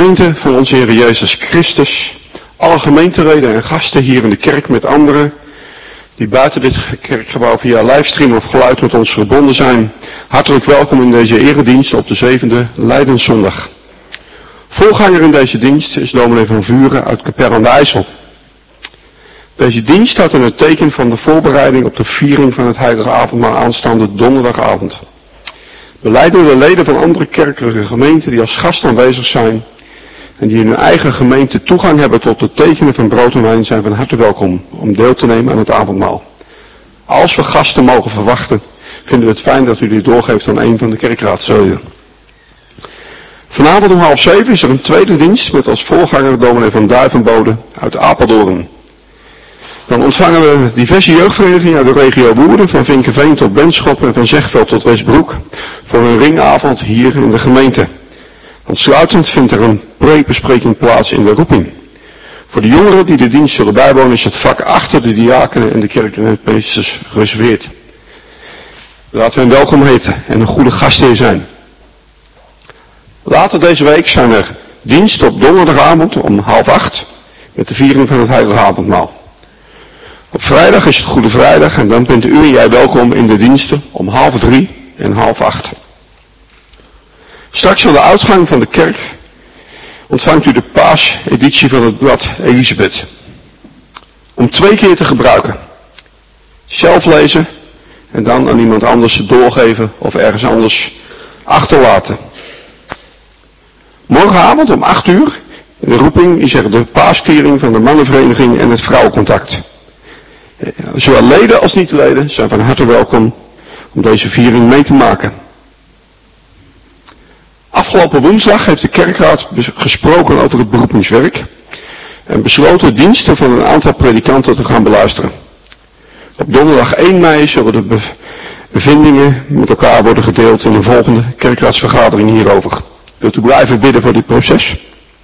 Gemeente van onze Heer Jezus Christus, alle gemeenteleden en gasten hier in de kerk met anderen die buiten dit kerkgebouw via livestream of geluid met ons verbonden zijn, hartelijk welkom in deze eredienst op de 7e Lijdenszondag. Voorganger in deze dienst is dominee van Vuren uit Capelle aan de IJssel. Deze dienst staat in het teken van de voorbereiding op de viering van het Heilige Avondmaal aanstaande donderdagavond. Belijdende leden van andere kerkelijke gemeenten die als gast aanwezig zijn en die in hun eigen gemeente toegang hebben tot de tekenen van brood en wijn zijn van harte welkom om deel te nemen aan het avondmaal. Als we gasten mogen verwachten, vinden we het fijn dat u dit doorgeeft aan een van de kerkraadsleden. Vanavond om 6:30 is er een tweede dienst met als voorganger dominee van Duivenbode uit Apeldoorn. Dan ontvangen we diverse jeugdverenigingen uit de regio Woerden, van Vinkeveen tot Benschop en van Zegveld tot Westbroek, voor een ringavond hier in de gemeente. Aansluitend vindt er een preekbespreking plaats in de roeping. Voor de jongeren die de dienst zullen bijwonen is het vak achter de diakenen en de kerkmeesters gereserveerd. Laten we hen welkom heten en een goede gastheer zijn. Later deze week zijn er diensten op donderdagavond om 7:30 met de viering van het Heilige Avondmaal. Op vrijdag is het Goede Vrijdag en dan bent u en jij welkom in de diensten om 7:30 en 7:30. Straks aan de uitgang van de kerk ontvangt u de paaseditie van het blad Elisabeth. Om 2 keer te gebruiken. Zelf lezen en dan aan iemand anders doorgeven of ergens anders achterlaten. Morgenavond om 8:00 in de roeping is er de paasviering van de mannenvereniging en het vrouwencontact. Zowel leden als niet-leden zijn van harte welkom om deze viering mee te maken. Afgelopen woensdag heeft de kerkraad gesproken over het beroepingswerk en besloten diensten van een aantal predikanten te gaan beluisteren. Op donderdag 1 mei zullen de bevindingen met elkaar worden gedeeld in de volgende kerkraadsvergadering hierover. Wilt u blijven bidden voor dit proces?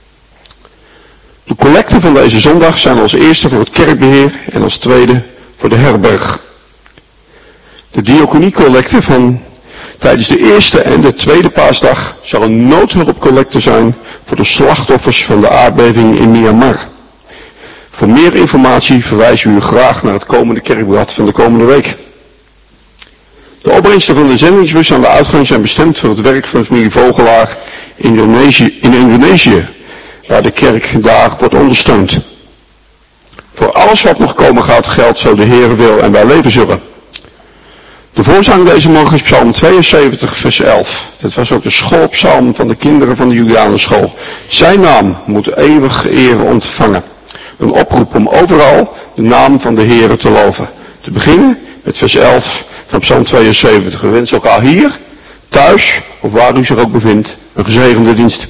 De collecten van deze zondag zijn als eerste voor het kerkbeheer en als tweede voor de herberg. De diaconiecollecte van tijdens de eerste en de tweede paasdag zal een noodhulpcollecte zijn voor de slachtoffers van de aardbeving in Myanmar. Voor meer informatie verwijzen we u graag naar het komende kerkblad van de komende week. De opbrengsten van de zendingsbus aan de uitgang zijn bestemd voor het werk van de familie Vogelaar in Indonesië, waar de kerk daar wordt ondersteund. Voor alles wat nog komen gaat geldt zo de Heer wil en wij leven zullen. De voorzang deze morgen is Psalm 72 vers 11. Dit was ook de schoolpsalm van de kinderen van de Julianenschool. Zijn naam moet eeuwig eer ontvangen. Een oproep om overal de naam van de Heer te loven. Te beginnen met vers 11 van Psalm 72. We wensen elkaar hier, thuis of waar u zich ook bevindt, een gezegende dienst.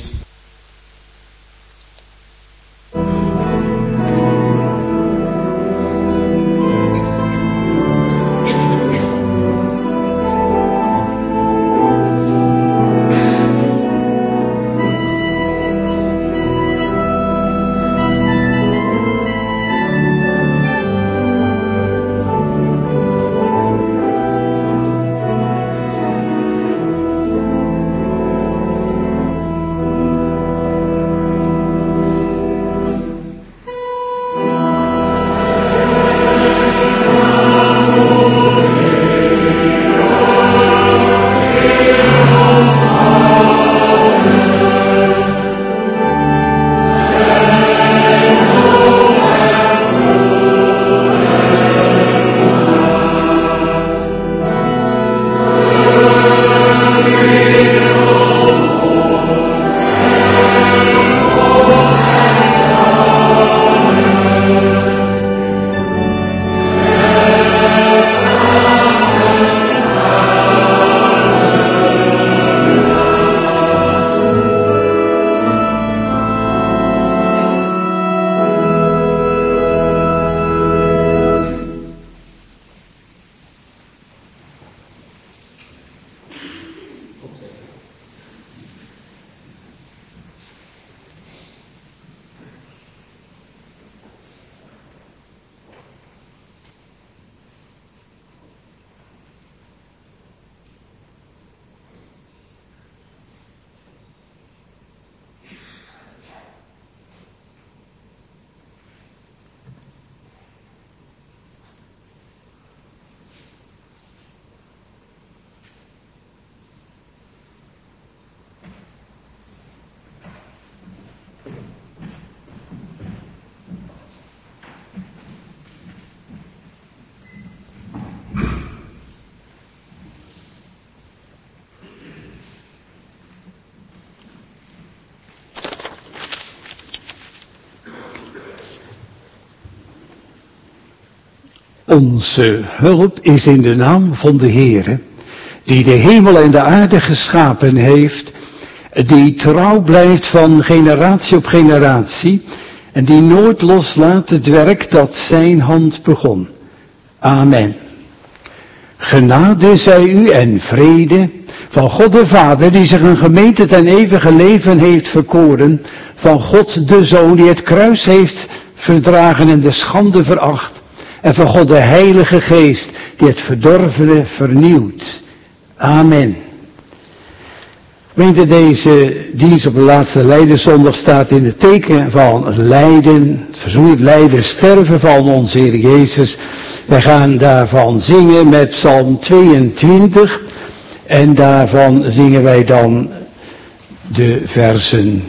Onze hulp is in de naam van de Heere, die de hemel en de aarde geschapen heeft, die trouw blijft van generatie op generatie en die nooit loslaat het werk dat zijn hand begon. Amen. Genade zij u en vrede van God de Vader, die zich een gemeente ten eeuwige leven heeft verkoren, van God de Zoon, die het kruis heeft verdragen en de schande veracht, en van God de Heilige Geest, die het verdorvene vernieuwt. Amen. Gemeente, deze dienst op de laatste Lijdenszondag staat in het teken van het lijden, het verzoenlijk lijden, sterven van onze Heer Jezus. Wij gaan daarvan zingen met Psalm 22 en daarvan zingen wij dan de versen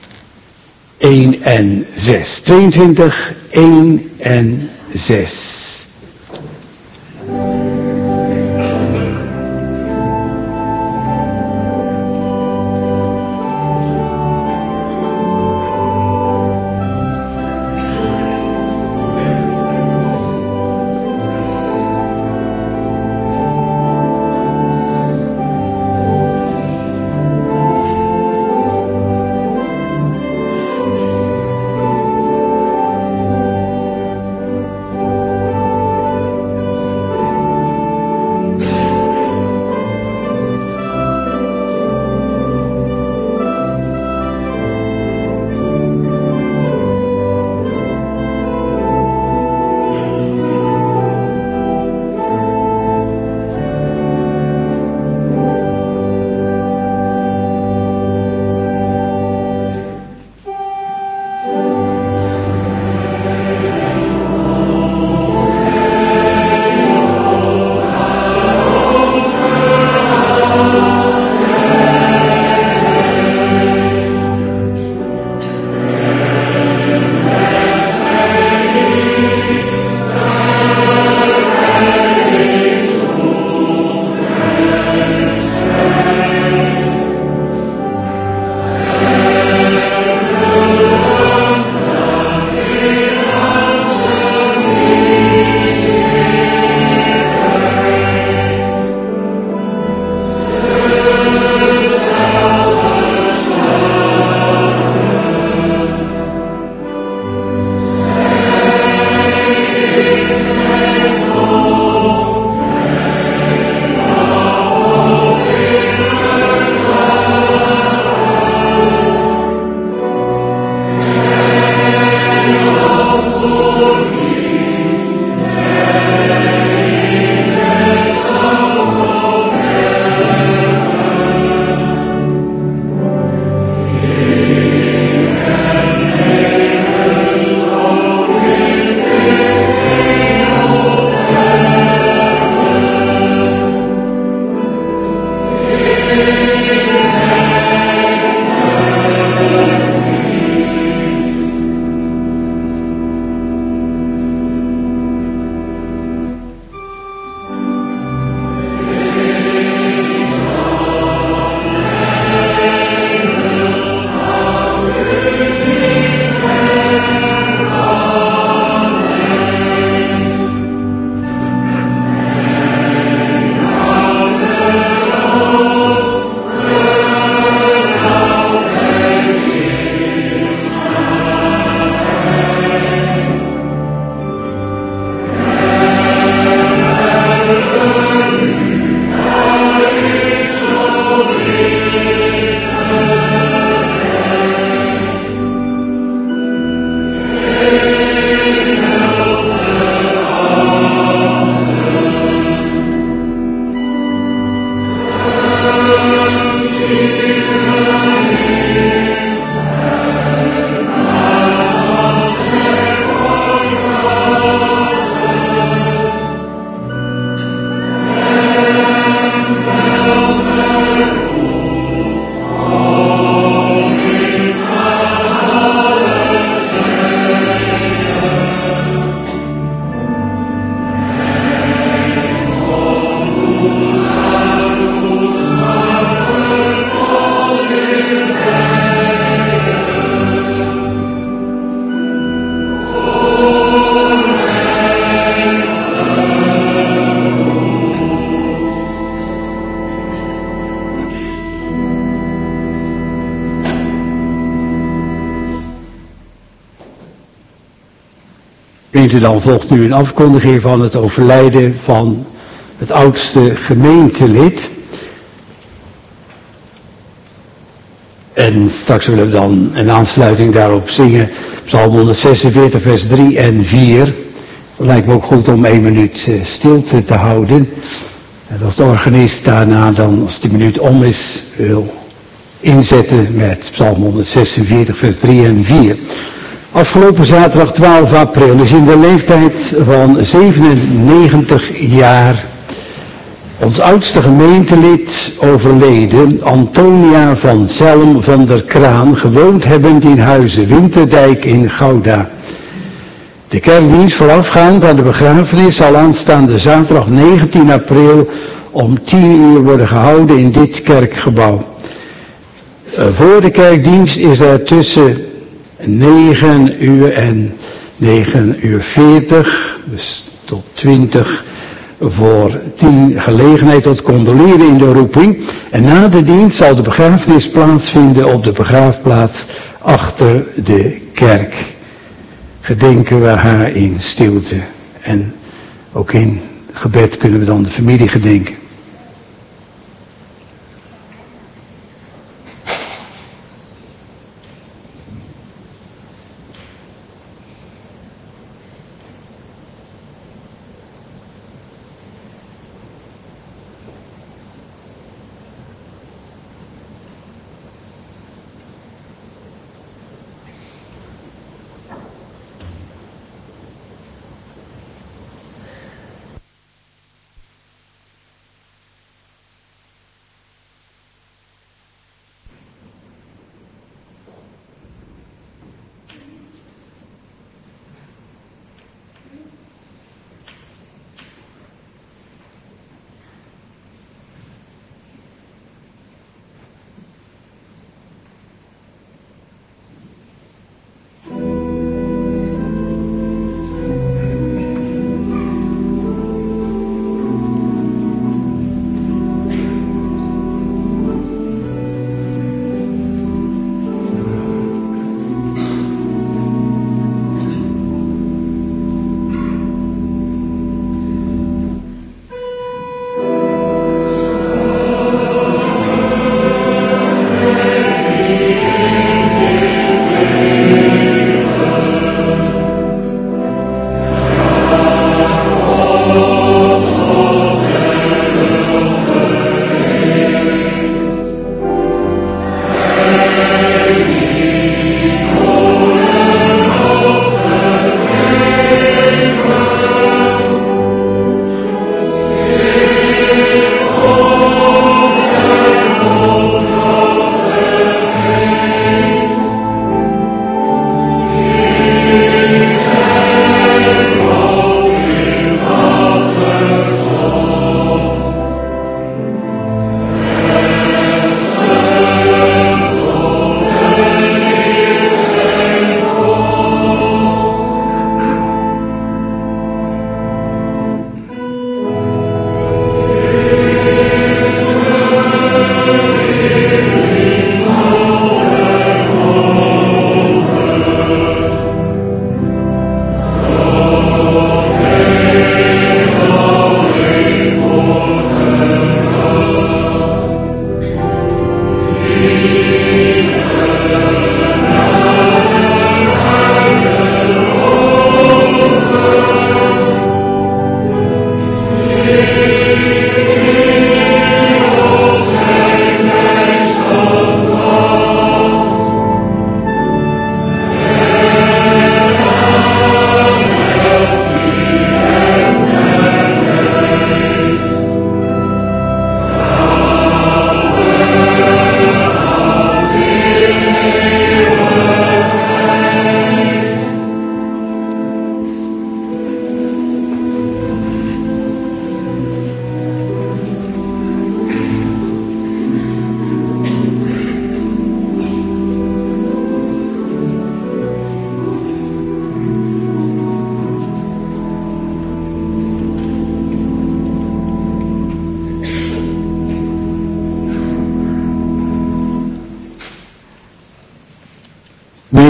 1 en 6. 22, 1 en 6. Dan volgt nu een afkondiging van het overlijden van het oudste gemeentelid. En straks willen we dan in aansluiting daarop zingen Psalm 146 vers 3 en 4. Het lijkt me ook goed om 1 minuut stilte te houden. En als de organist daarna dan, als die minuut om is, wil inzetten met Psalm 146 vers 3 en 4. Afgelopen zaterdag 12 april is in de leeftijd van 97 jaar ons oudste gemeentelid overleden, Antonia van Zelm van der Kraan, gewoond hebbend in Huizen Winterdijk in Gouda. De kerkdienst voorafgaand aan de begrafenis zal aanstaande zaterdag 19 april om 10 uur worden gehouden in dit kerkgebouw. Voor de kerkdienst is er tussen 9 uur en 9 uur 40, dus tot 20 voor 10 gelegenheid tot condoleren in de roeping. En na de dienst zal de begrafenis plaatsvinden op de begraafplaats achter de kerk. Gedenken we haar in stilte. En ook in gebed kunnen we dan de familie gedenken.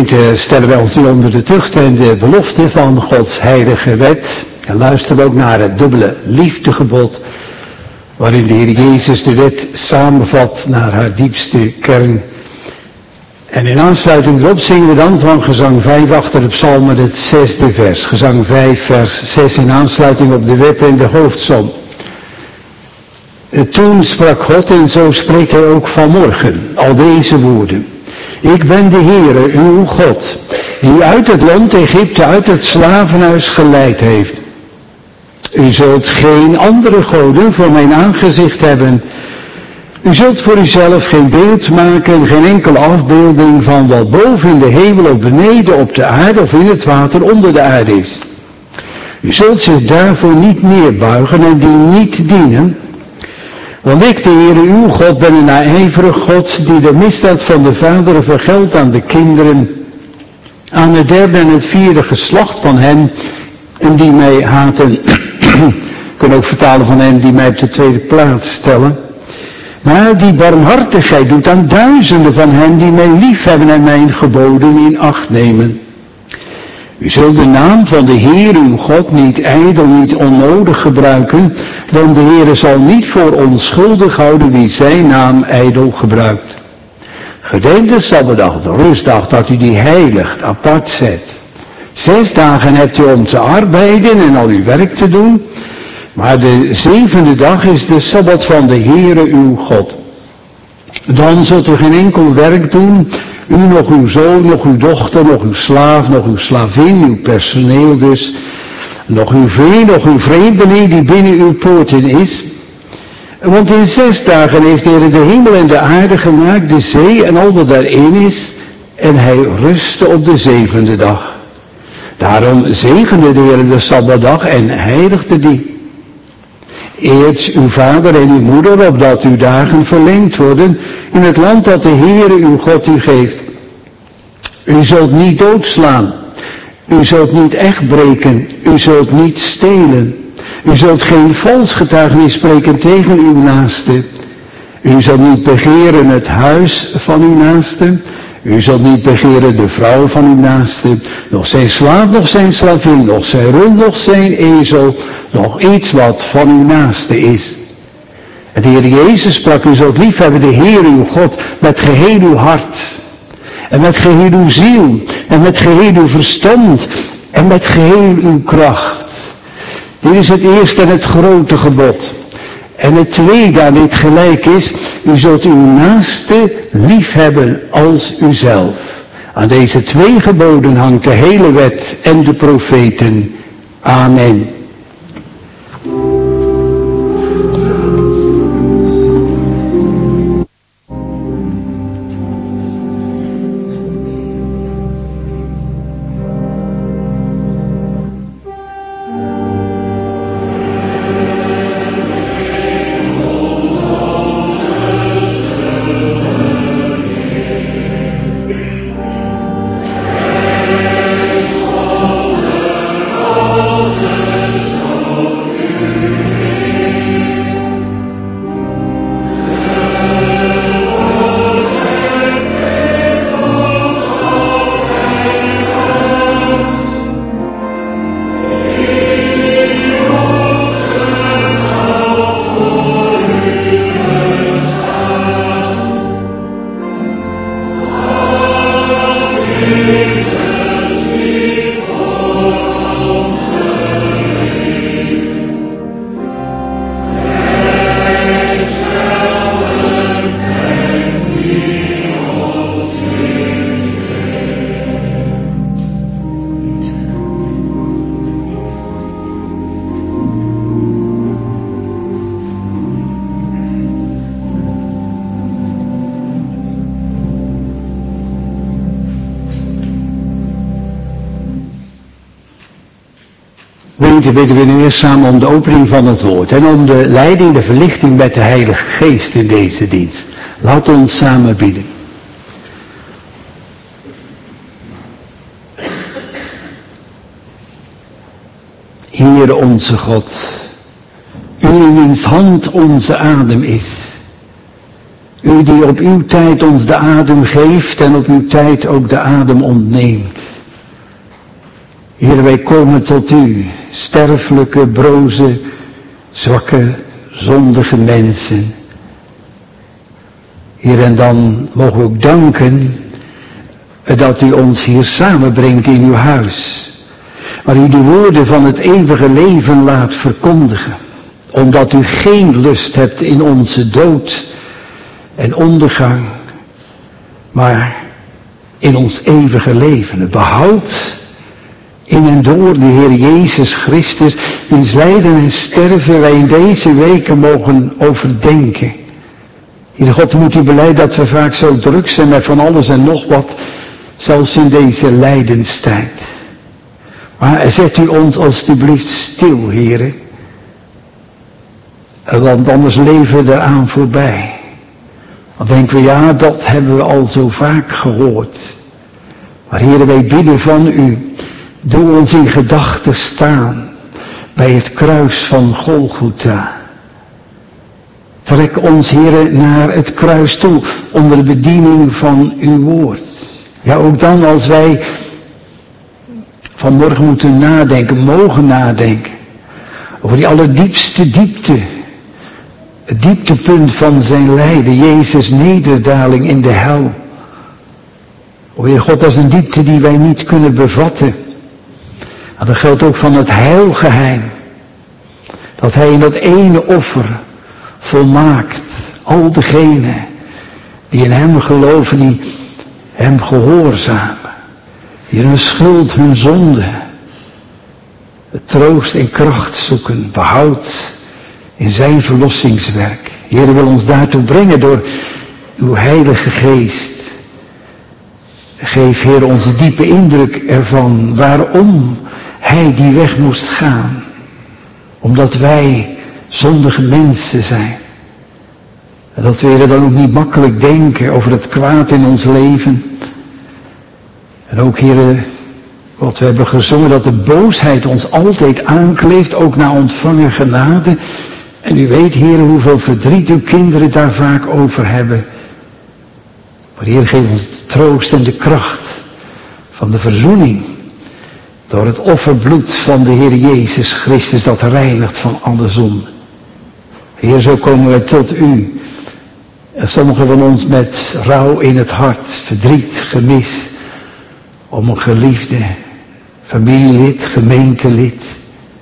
gemeente stellen wij ons nu onder de tucht en de belofte van Gods heilige wet. En luisteren ook naar het dubbele liefdegebod, waarin de Heer Jezus de wet samenvat naar haar diepste kern. En in aansluiting erop zingen we dan van gezang 5 achter de psalmen het 6e vers. Gezang 5 vers 6 in aansluiting op de wet en de hoofdsom. Toen sprak God en zo spreekt hij ook vanmorgen al deze woorden. Ik ben de Heere, uw God, die u uit het land Egypte, uit het slavenhuis geleid heeft. U zult geen andere goden voor mijn aangezicht hebben. U zult voor uzelf geen beeld maken, geen enkele afbeelding van wat boven in de hemel of beneden op de aarde of in het water onder de aarde is. U zult zich daarvoor niet neerbuigen en die niet dienen. Want ik, de Heere uw God, ben een naijverig God die de misdaad van de vaderen vergeldt aan de kinderen, aan het 3e en het 4e geslacht van hen en die mij haten. Kunnen ook vertalen van hen die mij op de tweede plaats stellen. Maar die barmhartigheid doet aan duizenden van hen die mij liefhebben en mijn geboden in acht nemen. U zult de naam van de Heer uw God niet ijdel, niet onnodig gebruiken, want de Heer zal niet voor onschuldig houden wie zijn naam ijdel gebruikt. Gedenk de Sabbatdag, de rustdag, dat u die heiligt, apart zet. 6 dagen hebt u om te arbeiden en al uw werk te doen, maar de 7e dag is de Sabbat van de Heere uw God. Dan zult u geen enkel werk doen, u nog uw zoon, nog uw dochter, nog uw slaaf, nog uw slavin, uw personeel dus, nog uw vee, nog uw vreemdeling die binnen uw poorten is. Want in 6 dagen heeft de Heer de hemel en de aarde gemaakt, de zee en al wat daarin is, en hij rustte op de 7e dag. Daarom zegende de Heer de Sabbatdag en heiligde die. Eert uw vader en uw moeder, opdat uw dagen verlengd worden in het land dat de Heere uw God u geeft. U zult niet doodslaan. U zult niet echt breken. U zult niet stelen. U zult geen vals getuigenis spreken tegen uw naaste. U zult niet begeren het huis van uw naaste. U zult niet begeren de vrouw van uw naaste, nog zijn slaaf, nog zijn slavin, nog zijn rund, nog zijn ezel, nog iets wat van uw naaste is. En de Heer Jezus sprak, u zult liefhebben de Heer uw God met geheel uw hart, en met geheel uw ziel, en met geheel uw verstand, en met geheel uw kracht. Dit is het eerste en het grote gebod. En het tweede aan dit gelijk is, u zult uw naaste liefhebben als uzelf. Aan deze 2 geboden hangt de hele wet en de profeten. Amen. Gemeente, bidden we nu eerst samen om de opening van het woord en om de leiding, de verlichting met de Heilige Geest in deze dienst. Laat ons samen bidden. Heere onze God, U in wiens hand onze adem is, U die op uw tijd ons de adem geeft en op uw tijd ook de adem ontneemt. Heer, wij komen tot u, sterfelijke, broze, zwakke, zondige mensen. Heer, en dan mogen we ook danken dat u ons hier samenbrengt in uw huis. Waar u de woorden van het eeuwige leven laat verkondigen. Omdat u geen lust hebt in onze dood en ondergang, maar in ons eeuwige leven. Het behoud in en door de Heer Jezus Christus, wiens lijden en sterven wij in deze weken mogen overdenken. Heer God, moet u beleid dat we vaak zo druk zijn met van alles en nog wat, zelfs in deze lijdenstijd. Maar zet u ons alstublieft stil, Heere, want anders leven we eraan voorbij. Dan denken we, ja, dat hebben we al zo vaak gehoord. Maar Heere, wij bidden van u, doe ons in gedachten staan bij het kruis van Golgotha. Trek ons, Heere, naar het kruis toe, onder de bediening van uw woord. Ja, ook dan als wij vanmorgen moeten nadenken, mogen nadenken, over die allerdiepste diepte. Het dieptepunt van zijn lijden, Jezus' nederdaling in de hel. O Heer God, dat is een diepte die wij niet kunnen bevatten. Maar dat geldt ook van het heilgeheim. Dat hij in dat ene offer volmaakt al degenen die in hem geloven, die hem gehoorzamen. Die hun schuld, hun zonde, de troost en kracht zoeken, behoud in zijn verlossingswerk. Heer, wil ons daartoe brengen door uw heilige geest. Geef, Heer, onze diepe indruk ervan waarom hij die weg moest gaan. Omdat wij zondige mensen zijn. En dat we, Heer, dan ook niet makkelijk denken over het kwaad in ons leven. En ook, Heer, wat we hebben gezongen, dat de boosheid ons altijd aankleeft, ook na ontvangen genade. En u weet, Heer, hoeveel verdriet uw kinderen daar vaak over hebben. Maar Heer, geef ons de troost en de kracht van de verzoening. Door het offerbloed van de Heer Jezus Christus dat reinigt van alle zonde. Heer, zo komen wij tot u. En sommigen van ons met rouw in het hart, verdriet, gemis. Om een geliefde familielid, gemeentelid.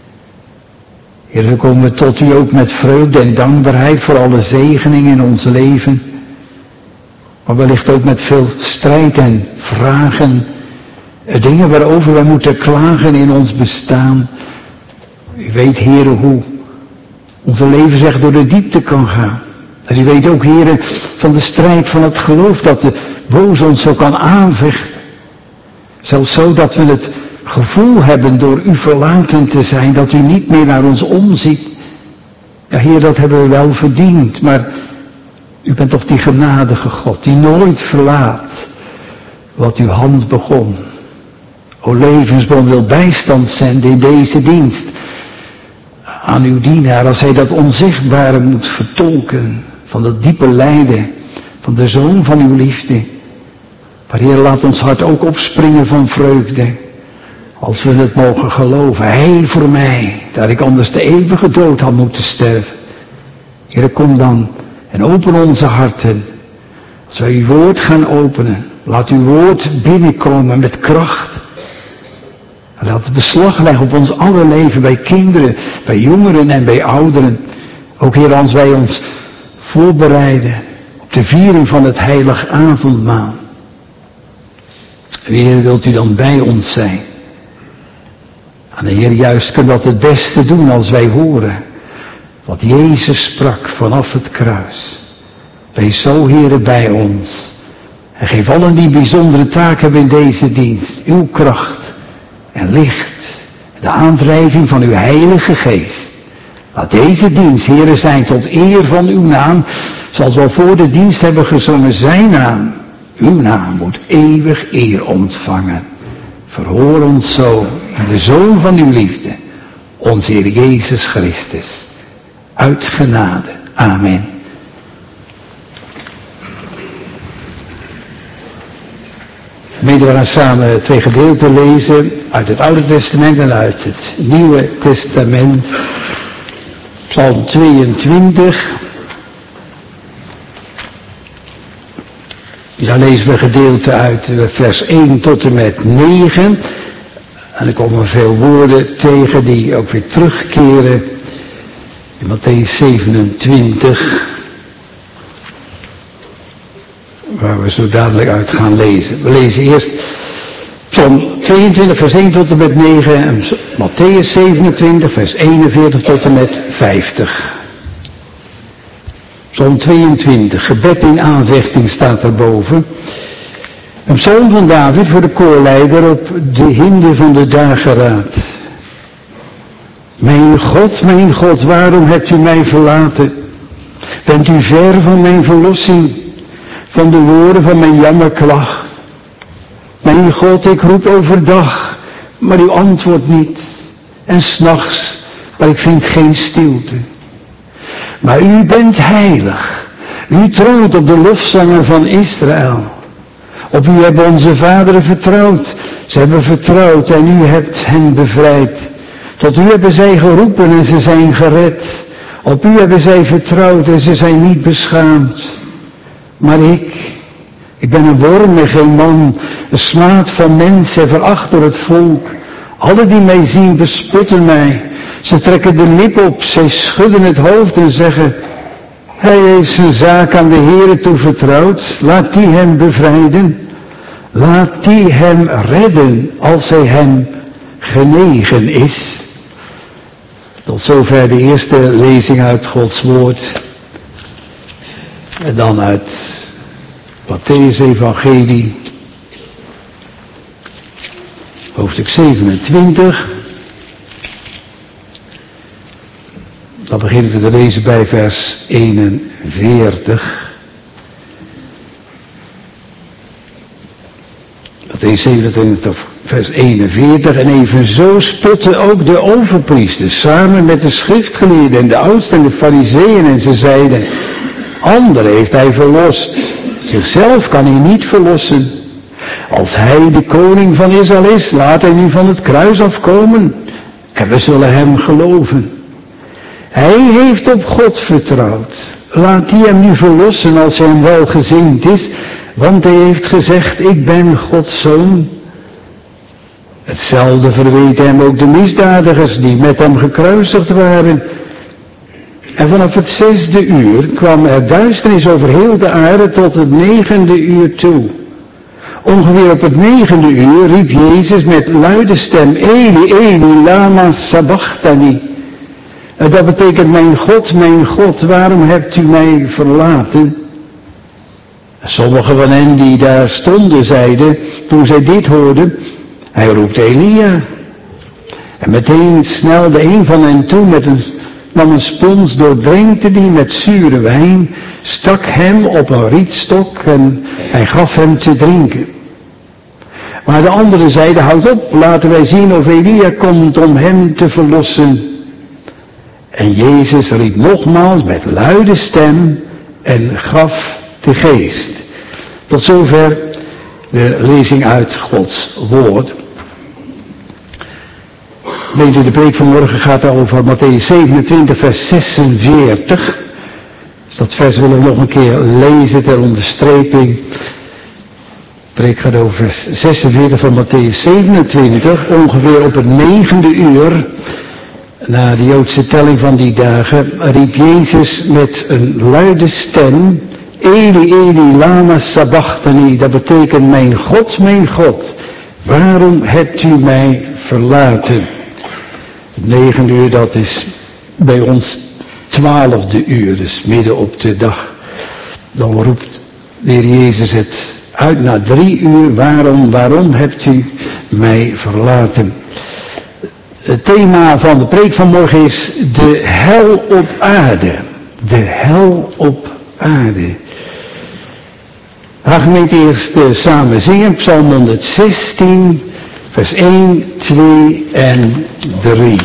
Heer, zo komen we tot u ook met vreugde en dankbaarheid voor alle zegeningen in ons leven. Maar wellicht ook met veel strijd en vragen. Dingen waarover wij moeten klagen in ons bestaan. U weet, Heer, hoe onze leven zich door de diepte kan gaan. En u weet ook, Heer, van de strijd van het geloof dat de boze ons zo kan aanvechten. Zelfs zo dat we het gevoel hebben door u verlaten te zijn, dat u niet meer naar ons omziet. Ja, Heer, dat hebben we wel verdiend, maar u bent toch die genadige God, die nooit verlaat wat uw hand begon. O levensbron wil bijstand zenden in deze dienst aan uw dienaar, als hij dat onzichtbare moet vertolken van dat diepe lijden van de Zoon van uw liefde. Maar Heer, laat ons hart ook opspringen van vreugde, als we het mogen geloven. Hij voor mij, dat ik anders de eeuwige dood had moeten sterven. Heer, kom dan en open onze harten. Als wij uw woord gaan openen, laat uw woord binnenkomen met kracht. En laat het beslag leggen op ons alle leven, bij kinderen, bij jongeren en bij ouderen. Ook, Heer, als wij ons voorbereiden op de viering van het heilig avondmaal. Heer, wilt u dan bij ons zijn? En Heer, juist kunnen we dat het beste doen als wij horen wat Jezus sprak vanaf het kruis. Wees zo, Heer, bij ons. En geef allen die bijzondere taak hebben in deze dienst, uw kracht en licht, de aandrijving van uw heilige geest. Laat deze dienst, Heer, zijn tot eer van uw naam, zoals we al voor de dienst hebben gezongen, zijn naam. Uw naam moet eeuwig eer ontvangen. Verhoor ons zo in de Zoon van uw liefde, onze Heer Jezus Christus. Uit genade. Amen. Gemeente, we gaan samen 2 gedeelten lezen uit het Oude Testament en uit het Nieuwe Testament. Psalm 22. Daar lezen we gedeelte uit vers 1 tot en met 9. En er komen veel woorden tegen die ook weer terugkeren in Mattheüs 27. Waar we zo dadelijk uit gaan lezen. We lezen eerst Psalm 22 vers 1 tot en met 9 en Mattheüs 27 vers 41 tot en met 50. Psalm 22, gebed in aanvechting staat erboven. Een psalm van David voor de koorleider op de hinde van de dageraad. Mijn God, waarom hebt u mij verlaten? Bent u ver van mijn verlossing, van de woorden van mijn jammerklacht? Mijn God, ik roep overdag, maar u antwoordt niet. En 's nachts, maar ik vind geen stilte. Maar u bent heilig. U troont op de lofzangen van Israël. Op u hebben onze vaderen vertrouwd. Ze hebben vertrouwd en u hebt hen bevrijd. Tot u hebben zij geroepen en ze zijn gered. Op u hebben zij vertrouwd en ze zijn niet beschaamd. Maar ik ben een worm en geen man, een smaad van mensen en veracht door het volk. Alle die mij zien bespotten mij. Ze trekken de lip op, zij schudden het hoofd en zeggen: hij heeft zijn zaak aan de Heere toevertrouwd, laat die hem bevrijden. Laat die hem redden als hij hem genegen is. Tot zover de eerste lezing uit Gods woord. En dan uit Mattheüs Evangelie, hoofdstuk 27. Dan beginnen we te lezen bij vers 41. Mattheüs 27, vers 41. En evenzo spotten ook de overpriesters samen met de schriftgeleerden en de oudsten en de farizeeën. En ze zeiden: anderen heeft hij verlost. Zichzelf kan hij niet verlossen. Als hij de koning van Israël is, laat hij nu van het kruis afkomen. En we zullen hem geloven. Hij heeft op God vertrouwd. Laat die hem nu verlossen als hij hem welgezind is. Want hij heeft gezegd: ik ben Gods zoon. Hetzelfde verweten hem ook de misdadigers die met hem gekruisigd waren. En vanaf het 6e uur kwam er duisternis over heel de aarde tot het 9e uur toe. Ongeveer op het 9e uur riep Jezus met luide stem: Eli, Eli, lama sabachthani. En dat betekent: mijn God, waarom hebt u mij verlaten? Sommigen van hen die daar stonden zeiden, toen zij dit hoorden: hij roept Elia. En meteen snelde een van hen toe nam een spons, doordrenkte die met zure wijn, stak hem op een rietstok en hij gaf hem te drinken. Maar de anderen zeiden: houd op, laten wij zien of Elia komt om hem te verlossen. En Jezus riep nogmaals met luide stem en gaf de geest. Tot zover de lezing uit Gods woord. Weet u, de preek van morgen gaat over Mattheüs 27 vers 46. Dus dat vers willen we nog een keer lezen ter onderstreping. De preek gaat over vers 46 van Mattheüs 27. Ongeveer op het 9e uur, na de Joodse telling van die dagen, riep Jezus met een luide stem: Eli, Eli, lama sabachthani. Dat betekent: mijn God, waarom hebt u mij verlaten? Het 9e uur, dat is bij ons 12e uur, dus midden op de dag. Dan roept de Heer Jezus het uit na 3 uur: waarom hebt u mij verlaten? Het thema van de preek van morgen is de hel op aarde. De hel op aarde. We gaan gemeente eerst samen zingen, Psalm 116, vers 1, 2 en 3.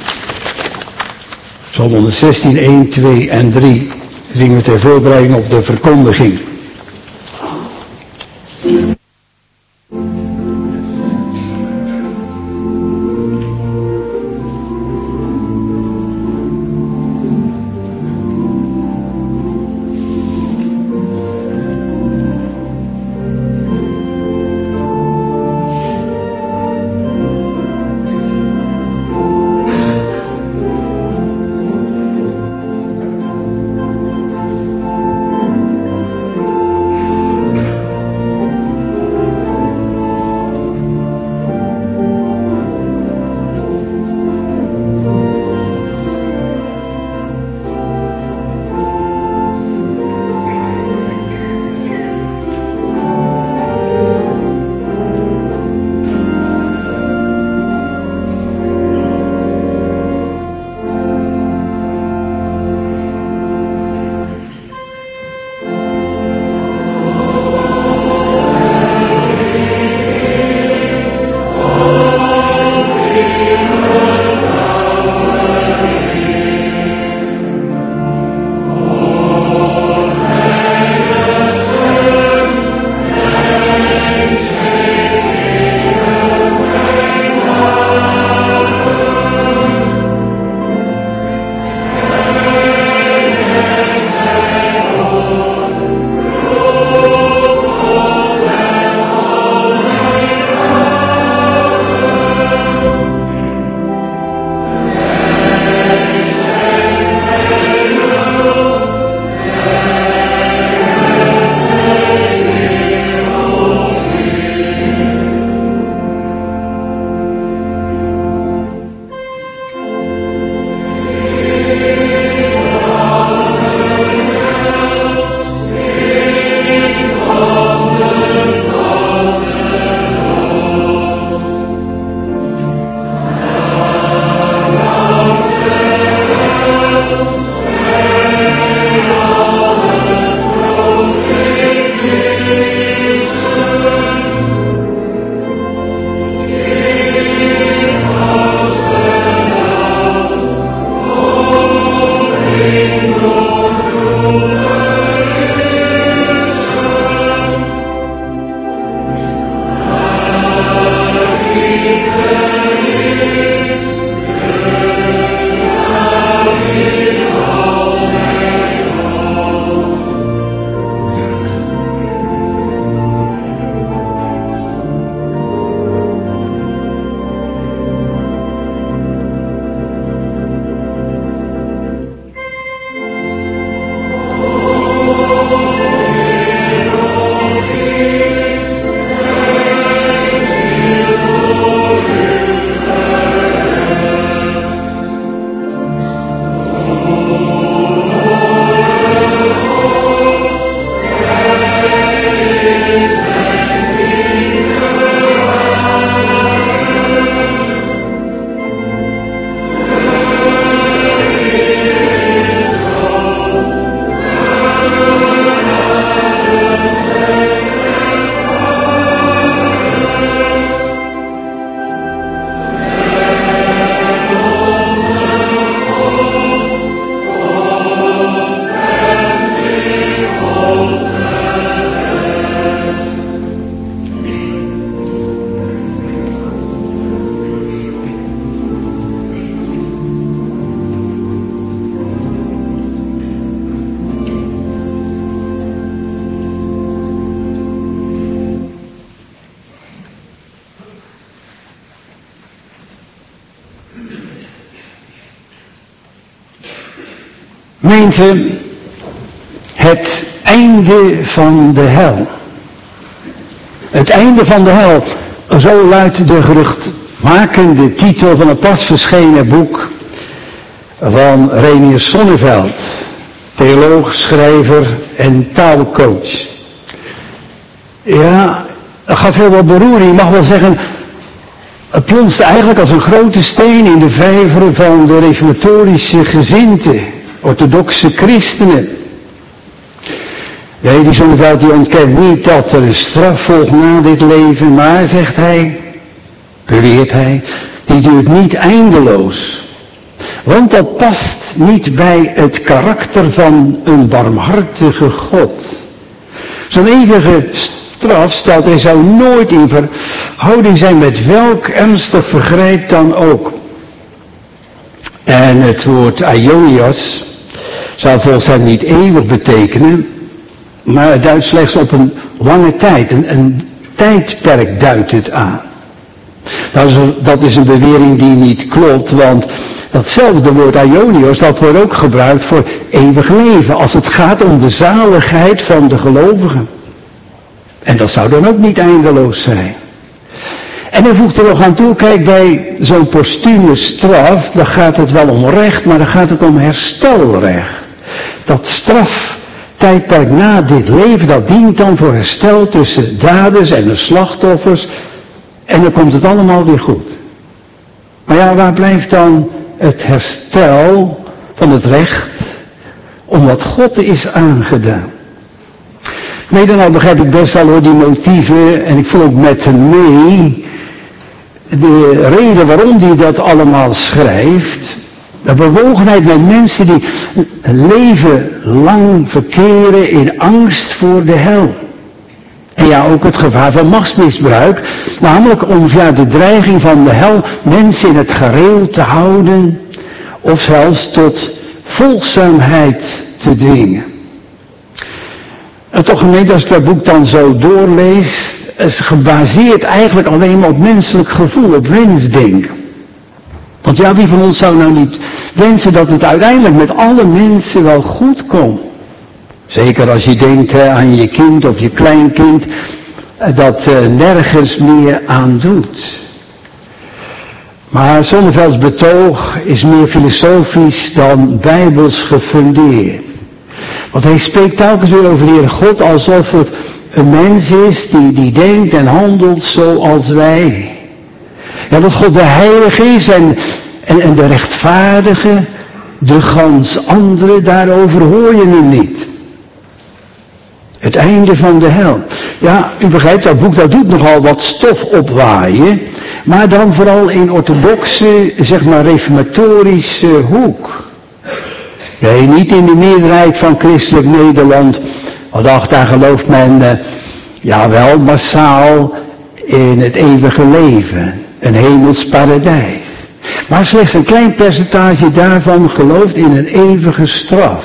Psalm 116, 1, 2 en 3 zingen we ter voorbereiding op de verkondiging. Gemeente, het einde van de hel. Het einde van de hel, zo luidt de geruchtmakende titel van het pas verschenen boek van Renius Sonneveld, theoloog, schrijver en taalcoach. Ja, dat gaf heel wat beroering. Je mag wel zeggen, het plonste eigenlijk als een grote steen in de vijver van de reformatorische gezindte, orthodoxe christenen. Nee, die Sonneveld die ontkent niet dat er een straf volgt na dit leven, maar, zegt hij, beweert hij, die duurt niet eindeloos. Want dat past niet bij het karakter van een barmhartige God. Zo'n eeuwige straf, stelt hij, zou nooit in verhouding zijn met welk ernstig vergrijp dan ook. En het woord aionios zou volgens hem niet eeuwig betekenen, maar het duidt slechts op een lange tijd. Een tijdperk duidt het aan. Dat is een bewering die niet klopt, want datzelfde woord aionios, dat wordt ook gebruikt voor eeuwig leven, als het gaat om de zaligheid van de gelovigen. En dat zou dan ook niet eindeloos zijn. En hij voegt er nog aan toe, kijk, bij zo'n postume straf, dan gaat het wel om recht, maar dan gaat het om herstelrecht. Dat straftijdperk na dit leven, dat dient dan voor herstel tussen daders en de slachtoffers. En dan komt het allemaal weer goed. Maar ja, waar blijft dan het herstel van het recht om wat God is aangedaan? Nee, dan begrijp ik best wel hoor die motieven en ik voel ook met hem mee de reden waarom hij dat allemaal schrijft. De bewogenheid met mensen die een leven lang verkeren in angst voor de hel. En ja, ook het gevaar van machtsmisbruik, namelijk om via de dreiging van de hel mensen in het gareel te houden of zelfs tot volgzaamheid te dwingen. En toch gemeente, als ik dat boek dan zo doorlees, is gebaseerd eigenlijk alleen maar op menselijk gevoel, op wensdenken. Want ja, wie van ons zou nou niet wensen dat het uiteindelijk met alle mensen wel goed komt? Zeker als je denkt aan je kind of je kleinkind, dat nergens meer aan doet. Maar Sonnevelds betoog is meer filosofisch dan bijbels gefundeerd. Want hij spreekt telkens weer over de Heer God alsof het een mens is die denkt en handelt zoals wij. Ja, dat God de heilige is en de rechtvaardige, de gans andere, daarover hoor je nu niet. Het einde van de hel. Ja, u begrijpt, dat boek dat doet nogal wat stof opwaaien, maar dan vooral in orthodoxe, zeg maar reformatorische hoek. Nee, niet in de meerderheid van christelijk Nederland, want daar gelooft men, wel massaal in het eeuwige leven, een hemels paradijs. Maar slechts een klein percentage daarvan gelooft in een eeuwige straf.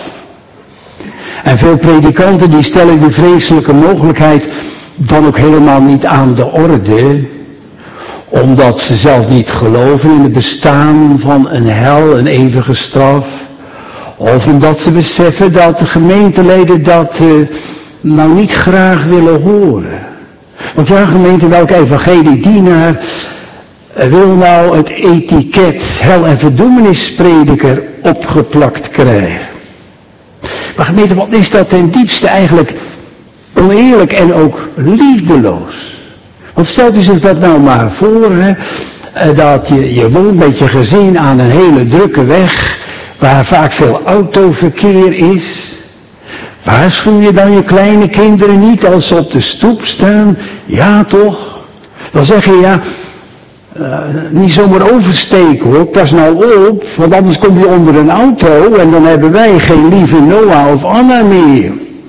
En veel predikanten die stellen de vreselijke mogelijkheid dan ook helemaal niet aan de orde, omdat ze zelf niet geloven in het bestaan van een hel, een eeuwige straf, of omdat ze beseffen dat de gemeenteleden dat nou niet graag willen horen. Want ja, gemeente, welke evangeliedienaar wil nou het etiket hel- en verdoemenisprediker opgeplakt krijgen? Maar gemeente, wat is dat ten diepste eigenlijk oneerlijk en ook liefdeloos? Want stelt u zich dat nou maar voor, hè, dat je woont met je gezin aan een hele drukke weg, waar vaak veel autoverkeer is. Waarschuw je dan je kleine kinderen niet als ze op de stoep staan? Ja toch? Dan zeg je ja, niet zomaar oversteken hoor, pas nou op, want anders kom je onder een auto en dan hebben wij geen lieve Noah of Anna meer.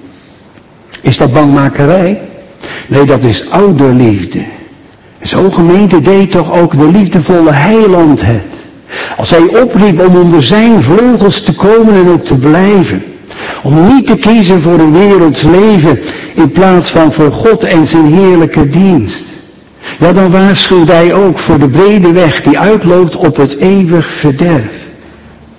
Is dat bangmakerij? Nee, dat is ouderliefde. En zo gemeente deed toch ook de liefdevolle heiland het. Als hij opriep om onder zijn vleugels te komen en ook te blijven. Om niet te kiezen voor een werelds leven in plaats van voor God en zijn heerlijke dienst. Ja, dan waarschuwt hij ook voor de brede weg die uitloopt op het eeuwig verderf.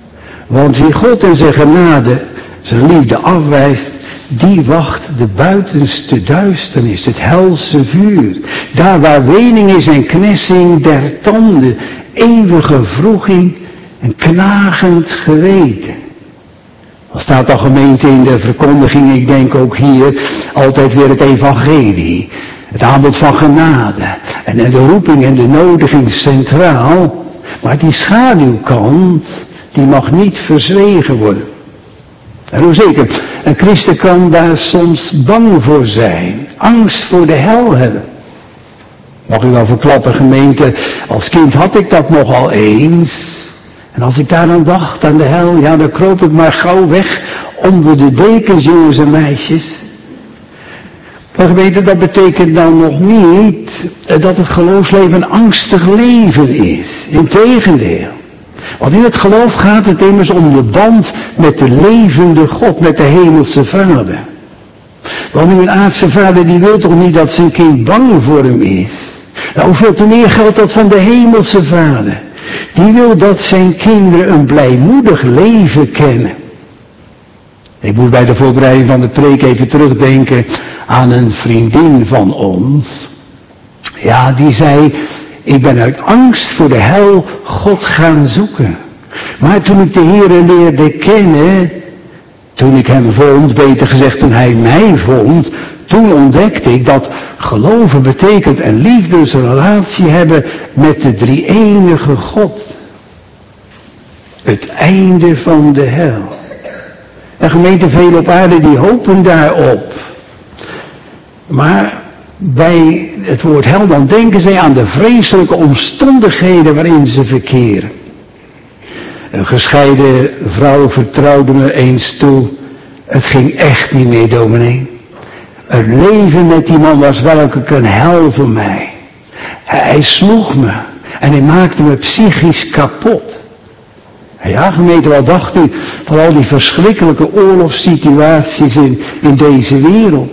Want wie God en zijn genade, zijn liefde afwijst, die wacht de buitenste duisternis, het helse vuur. Daar waar wening is en knessing der tanden, eeuwige wroeging en knagend geweten. Dan staat al gemeente in de verkondiging, ik denk ook hier, altijd weer het evangelie. Het aanbod van genade. En de roeping en de nodiging centraal. Maar die schaduwkant, die mag niet verzwegen worden. En hoe zeker, een christen kan daar soms bang voor zijn. Angst voor de hel hebben. Mag u wel verklappen, gemeente, als kind had ik dat nogal eens. En als ik daar aan dacht, aan de hel, ja, dan kroop ik maar gauw weg onder de dekens, jongens en meisjes. Maar gemeente, dat betekent nou nog niet dat het geloofsleven een angstig leven is. Integendeel. Want in het geloof gaat het immers om de band met de levende God, met de hemelse Vader. Want nu een aardse vader, die wil toch niet dat zijn kind bang voor hem is. Nou, hoeveel te meer geldt dat van de hemelse Vader. Die wil dat zijn kinderen een blijmoedig leven kennen. Ik moet bij de voorbereiding van de preek even terugdenken aan een vriendin van ons. Ja, die zei, ik ben uit angst voor de hel God gaan zoeken. Maar toen ik de Heere leerde kennen, toen ik hem vond, beter gezegd toen hij mij vond, toen ontdekte ik dat geloven betekent een liefdesrelatie hebben met de drie-enige God. Het einde van de hel. En gemeente, veel op aarde die hopen daarop. Maar bij het woord hel dan denken zij aan de vreselijke omstandigheden waarin ze verkeren. Een gescheiden vrouw vertrouwde me eens toe, het ging echt niet meer, dominee. Het leven met die man was werkelijk een hel voor mij. Hij sloeg me en hij maakte me psychisch kapot. Ja, gemeente, wat dacht u van al die verschrikkelijke oorlogssituaties in deze wereld?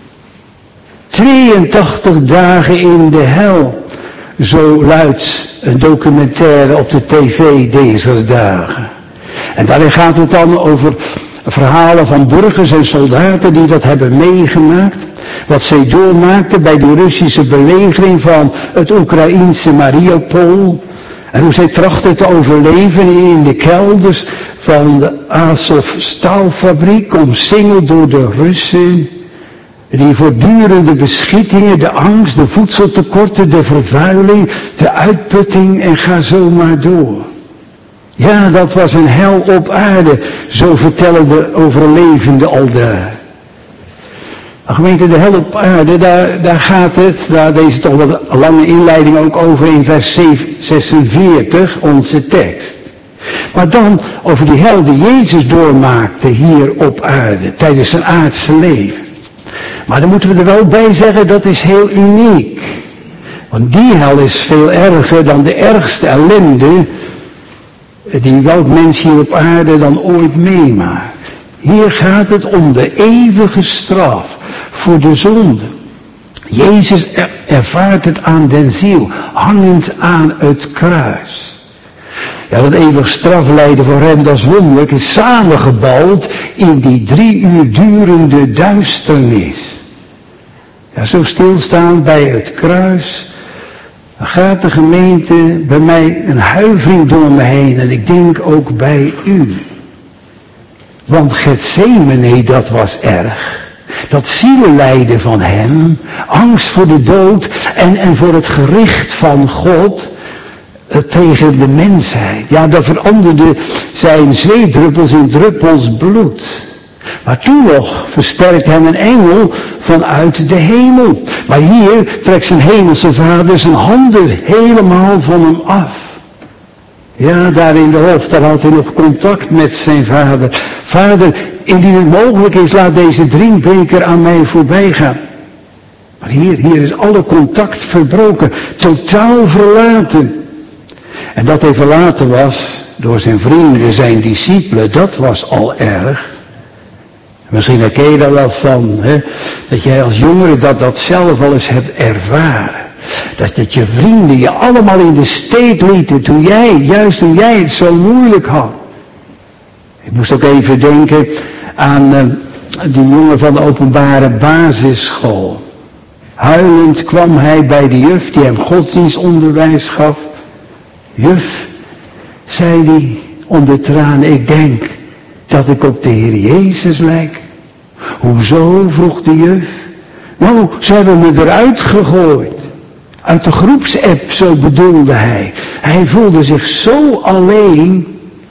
82 dagen in de hel, zo luidt een documentaire op de tv deze dagen. En daarin gaat het dan over verhalen van burgers en soldaten die dat hebben meegemaakt. Wat zij doormaakten bij de Russische belegering van het Oekraïense Mariupol. En hoe zij trachten te overleven in de kelders van de Azov staalfabriek, omsingeld door de Russen. Die voortdurende beschietingen, de angst, de voedseltekorten, de vervuiling, de uitputting en ga zo maar door. Ja, dat was een hel op aarde, zo vertellen de overlevenden al daar. Gemeente, de hel op aarde, daar gaat het, daar deze toch wel een lange inleiding ook over in vers 46, onze tekst. Maar dan over die hel die Jezus doormaakte hier op aarde, tijdens zijn aardse leven. Maar dan moeten we er wel bij zeggen, dat is heel uniek. Want die hel is veel erger dan de ergste ellende die welk mens hier op aarde dan ooit meemaakt. Hier gaat het om de eeuwige straf voor de zonde. Jezus ervaart het aan den ziel, hangend aan het kruis. Ja, dat eeuwig straflijden voor hem, dat is wonderlijk, is samengebald in die 3 uur durende duisternis. Ja, zo stilstaan bij het kruis, dan gaat de gemeente bij mij een huivering door me heen en ik denk ook bij u. Want Getsemane, dat was erg. Dat zielenlijden van hem, angst voor de dood en voor het gericht van God tegen de mensheid. Ja, dat veranderde zijn zweetdruppels in druppels bloed. Maar toen nog versterkt hem een engel vanuit de hemel. Maar hier trekt zijn hemelse vader zijn handen helemaal van hem af. Ja, daar in de hof, daar had hij nog contact met zijn vader. Vader, indien het mogelijk is, laat deze drinkbeker aan mij voorbij gaan. Maar hier is alle contact verbroken, totaal verlaten. En dat hij verlaten was door zijn vrienden, zijn discipelen, dat was al erg. Misschien herken je daar wel van, hè? Dat jij als jongere dat zelf al eens hebt ervaren. Dat je vrienden je allemaal in de steek lieten toen jij het zo moeilijk had. Ik moest ook even denken aan die jongen van de openbare basisschool. Huilend kwam hij bij de juf die hem godsdienstonderwijs gaf. Juf, zei hij onder tranen, ik denk dat ik op de Heer Jezus lijk. Hoezo, vroeg de juf. Nou, ze hebben me eruit gegooid. Uit de groepsapp, zo bedoelde hij. Hij voelde zich zo alleen.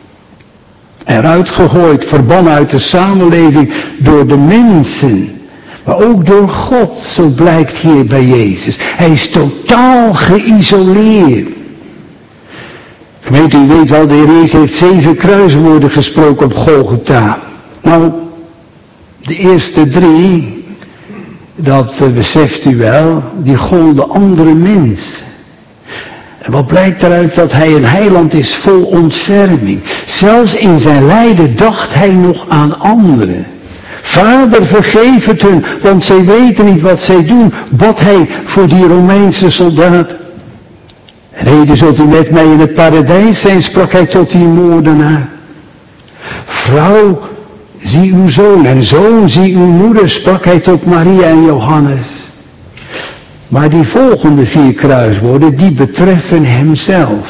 Eruit gegooid, verbannen uit de samenleving door de mensen. Maar ook door God, zo blijkt hier bij Jezus. Hij is totaal geïsoleerd. Gemeente, u weet wel, de Heer Jezus heeft 7 kruiswoorden gesproken op Golgotha. Nou, de eerste 3, dat beseft u wel, die golden andere mensen. En wat blijkt daaruit? Dat hij een heiland is vol ontferming. Zelfs in zijn lijden dacht hij nog aan anderen. Vader, vergeef het hun, want zij weten niet wat zij doen, bad hij voor die Romeinse soldaten. En heden zult u met mij in het paradijs zijn, sprak hij tot die moordenaar. Vrouw, zie uw zoon, en zoon, zie uw moeder, sprak hij tot Maria en Johannes. Maar die volgende 4 kruiswoorden, die betreffen hemzelf.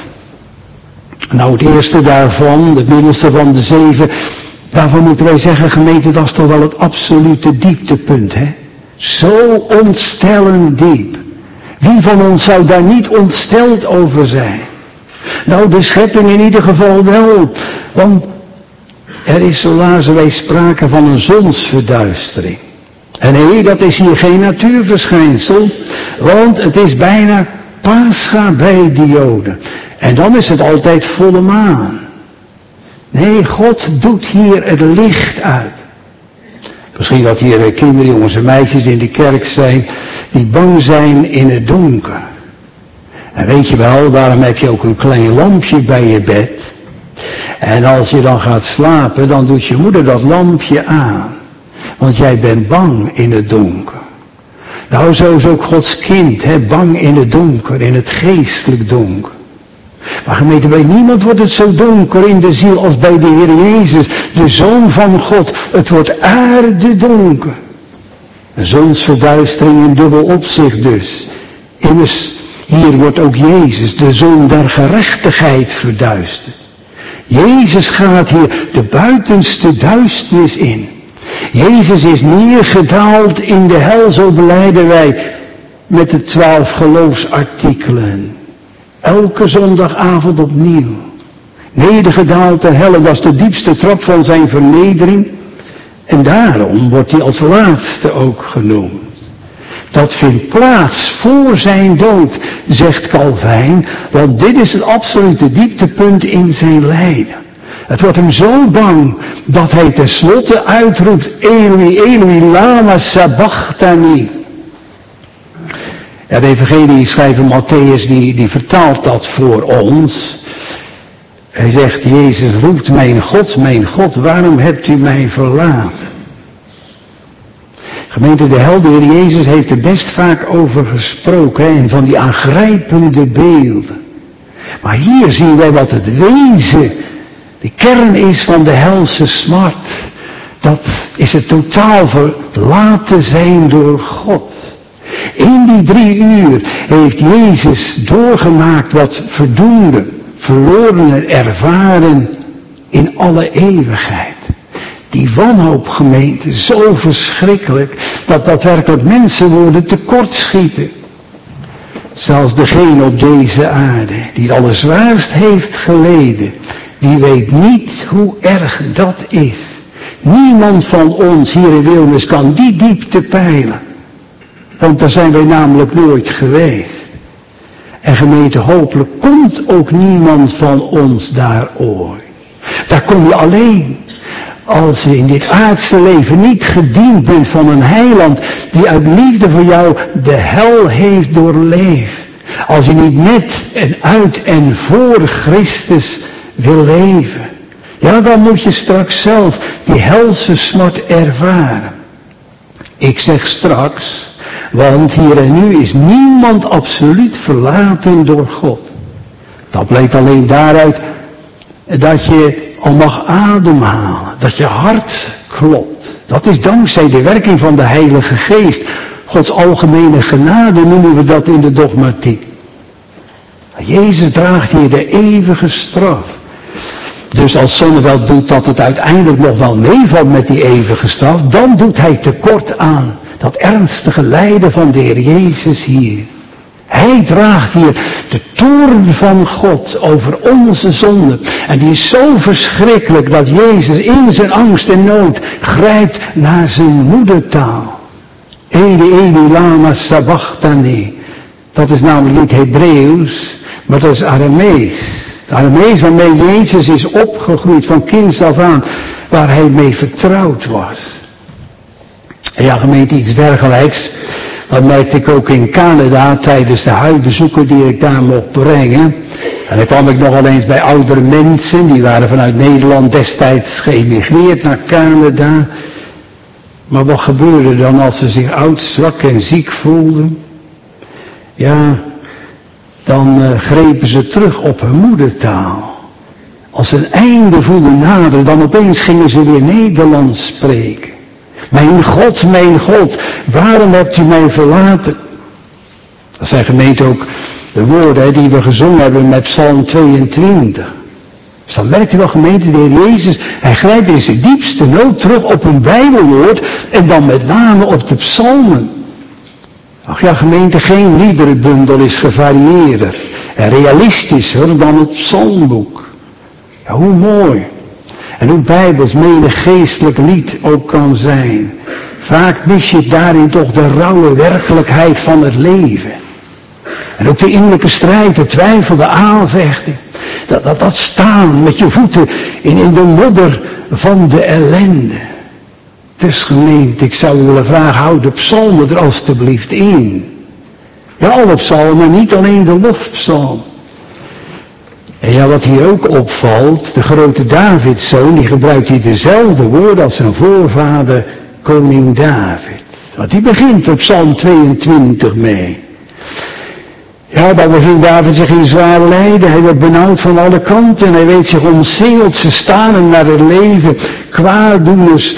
Nou, het eerste daarvan, het middelste van de 7, daarvan moeten wij zeggen, gemeente, dat is toch wel het absolute dieptepunt, hè? Zo ontstellend diep. Wie van ons zou daar niet ontsteld over zijn? Nou, de schepping in ieder geval wel. Want er is, zo lazen wij, sprake van een zonsverduistering. En nee, dat is hier geen natuurverschijnsel. Want het is bijna Pascha bij de Joden. En dan is het altijd volle maan. Nee, God doet hier het licht uit. Misschien dat hier kinderen, jongens en meisjes in de kerk zijn die bang zijn in het donker. En weet je wel, daarom heb je ook een klein lampje bij je bed. En als je dan gaat slapen, dan doet je moeder dat lampje aan. Want jij bent bang in het donker. Nou, zo is ook Gods kind, hè, bang in het donker, in het geestelijk donker. Maar gemeente, bij niemand wordt het zo donker in de ziel als bij de Heer Jezus, de Zoon van God. Het wordt aardedonker. Een zonsverduistering in dubbel opzicht dus. Immers, hier wordt ook Jezus, de Zoon der gerechtigheid, verduisterd. Jezus gaat hier de buitenste duisternis in. Jezus is neergedaald in de hel, zo belijden wij met de 12 geloofsartikelen. Elke zondagavond opnieuw. Nedergedaald ter hel, dat is de diepste trap van zijn vernedering. En daarom wordt hij als laatste ook genoemd. Dat vindt plaats voor zijn dood, zegt Calvijn, want dit is het absolute dieptepunt in zijn lijden. Het wordt hem zo bang dat hij tenslotte uitroept, Eloi, Eloi, lama sabachthani. Ja, de evangelie-schrijver Matthäus die vertaalt dat voor ons. Hij zegt, Jezus roept, mijn God, waarom hebt u mij verlaten? Gemeente, de helder Jezus heeft er best vaak over gesproken, hè, en van die aangrijpende beelden. Maar hier zien wij wat het wezen, de kern is van de helse smart. Dat is het totaal verlaten zijn door God. In die 3 uur heeft Jezus doorgemaakt wat verdoemden, verlorenen ervaren in alle eeuwigheid. Die wanhoop, gemeente, zo verschrikkelijk, dat daadwerkelijk mensen worden tekortschieten. Zelfs degene op deze aarde, die het allerzwaarst heeft geleden, die weet niet hoe erg dat is. Niemand van ons hier in Wilnis kan die diepte peilen. Want daar zijn wij namelijk nooit geweest. En gemeente, hopelijk komt ook niemand van ons daar ooit. Daar kom je alleen als je in dit aardse leven niet gediend bent van een heiland die uit liefde voor jou de hel heeft doorleefd. Als je niet met en uit en voor Christus wil leven. Ja, dan moet je straks zelf die helse smart ervaren. Ik zeg straks, want hier en nu is niemand absoluut verlaten door God. Dat blijkt alleen daaruit dat je al mag ademhalen, dat je hart klopt. Dat is dankzij de werking van de Heilige Geest. Gods algemene genade noemen we dat in de dogmatiek. Jezus draagt hier de eeuwige straf. Dus als Zonneveld doet dat het uiteindelijk nog wel meevalt met die eeuwige straf, dan doet hij tekort aan dat ernstige lijden van de Heer Jezus hier. Hij draagt hier de toorn van God over onze zonde. En die is zo verschrikkelijk dat Jezus in zijn angst en nood grijpt naar zijn moedertaal. Eli, Eli, lama sabachthani. Dat is namelijk niet Hebreeuws, maar dat is Aramees. Het Aramees waarmee Jezus is opgegroeid van kinds af aan, waar hij mee vertrouwd was. En ja, gemeente, iets dergelijks. Dat merkte ik ook in Canada tijdens de huisbezoeken die ik daar mocht brengen. En dan kwam ik nogal eens bij oudere mensen, die waren vanuit Nederland destijds geëmigreerd naar Canada. Maar wat gebeurde dan als ze zich oud, zwak en ziek voelden? Ja, dan grepen ze terug op hun moedertaal. Als ze een einde voelden naderen, dan opeens gingen ze weer Nederlands spreken. Mijn God, waarom hebt u mij verlaten? Dat zijn gemeente ook de woorden die we gezongen hebben met Psalm 22. Dus dan merkt u wel gemeente, de Heer Jezus, hij grijpt in zijn diepste nood terug op een Bijbelwoord en dan met name op de psalmen. Ach ja, gemeente, geen liederenbundel is gevarieerder en realistischer dan het psalmboek. Ja, hoe mooi. En hoe bijbels menig geestelijk lied ook kan zijn. Vaak mis je daarin toch de rauwe werkelijkheid van het leven. En ook de innerlijke strijd, de twijfel, de aanvechting. Dat staan met je voeten in de modder van de ellende. Dus gemeente, ik zou u willen vragen, houd de psalmen er alstublieft in. Ja, alle psalmen, niet alleen de lofpsalm. En ja, wat hier ook opvalt, de grote Davidszoon, die gebruikt hier dezelfde woorden als zijn voorvader, koning David. Want die begint op Psalm 22 mee. Ja, dan bevindt David zich in zwaar lijden, hij wordt benauwd van alle kanten en hij weet zich omsingeld, ze staan hem naar het leven, kwaaddoeners,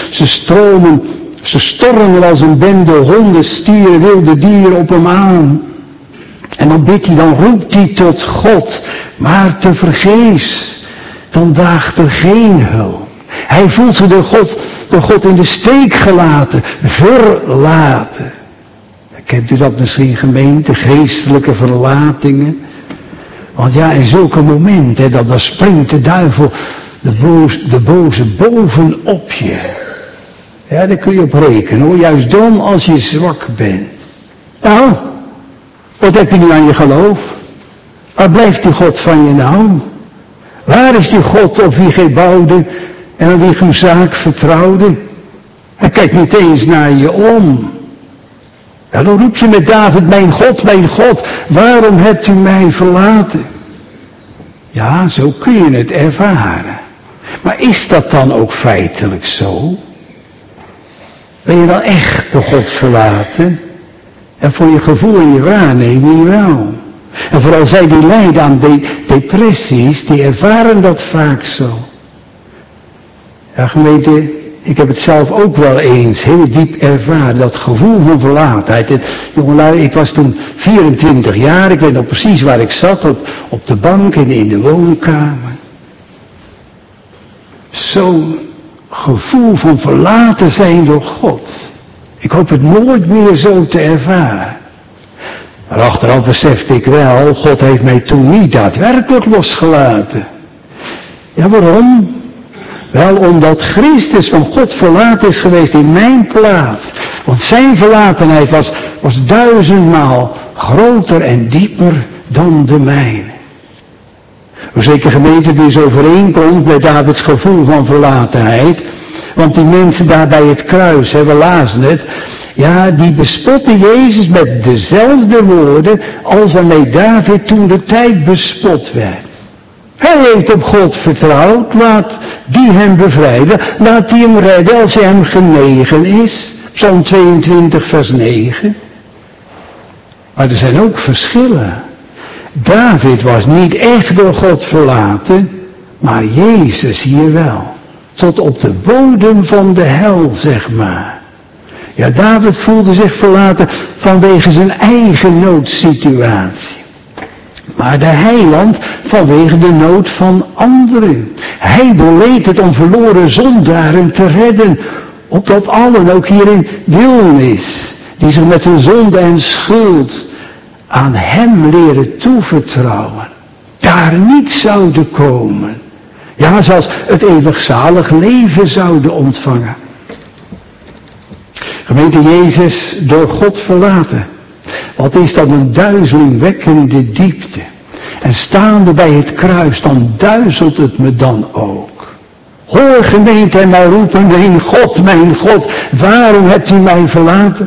ze stormen als een bende honden, stieren, wilde dieren op hem aan. En dan bidt hij, dan roept hij tot God, maar tevergeefs, dan daagt er geen hulp. Hij voelt zich door God in de steek gelaten, verlaten. Kent u dat misschien, gemeente, geestelijke verlatingen? Want ja, in zulke momenten, dan springt de duivel, de boze bovenop je. Ja, daar kun je op rekenen hoor, juist dan als je zwak bent. Nou, wat heb je nu aan je geloof? Waar blijft die God van je nou? Waar is die God op wie gij bouwde en aan wie uw zaak vertrouwde? Hij kijkt niet eens naar je om. Ja, dan roep je met David, mijn God, waarom hebt u mij verlaten? Ja, zo kun je het ervaren. Maar is dat dan ook feitelijk zo? Ben je dan echt door God verlaten? En voor je gevoel en je waarneming wel. En vooral zij die lijden aan depressies, die ervaren dat vaak zo. Ja, gemeente, ik heb het zelf ook wel eens heel diep ervaren, dat gevoel van verlatenheid. En, jongelui, ik was toen 24 jaar, ik weet nog precies waar ik zat, op de bank in de woonkamer. Zo'n gevoel van verlaten zijn door God. Ik hoop het nooit meer zo te ervaren. Maar achteraf besefte ik wel, God heeft mij toen niet daadwerkelijk losgelaten. Ja, waarom? Wel omdat Christus van God verlaten is geweest in mijn plaats. Want zijn verlatenheid was 1000-maal groter en dieper dan de mijne. Zeker gemeente, die is overeenkomt met Davids gevoel van verlatenheid. Want die mensen daar bij het kruis, we lazen het, ja, die bespotten Jezus met dezelfde woorden als waarmee David toen de tijd bespot werd. Hij heeft op God vertrouwd, laat die hem bevrijden, laat die hem redden als hij hem genegen is. Psalm 22 vers 9. Maar er zijn ook verschillen. David was niet echt door God verlaten, Maar Jezus hier wel. Tot op de bodem van de hel, zeg maar. Ja, David voelde zich verlaten vanwege zijn eigen noodsituatie. Maar de heiland vanwege de nood van anderen. Hij doorleed het om verloren zondaren te redden. Opdat allen, ook hierin wildernis, die zich met hun zonde en schuld aan hem leren toevertrouwen, daar niet zouden komen. Ja, zelfs het eeuwigzalig leven zouden ontvangen. Gemeente, Jezus door God verlaten. Wat is dat een duizelingwekkende diepte. En staande bij het kruis, dan duizelt het me dan ook. Hoor gemeente en mij roepen, mijn God, waarom hebt u mij verlaten?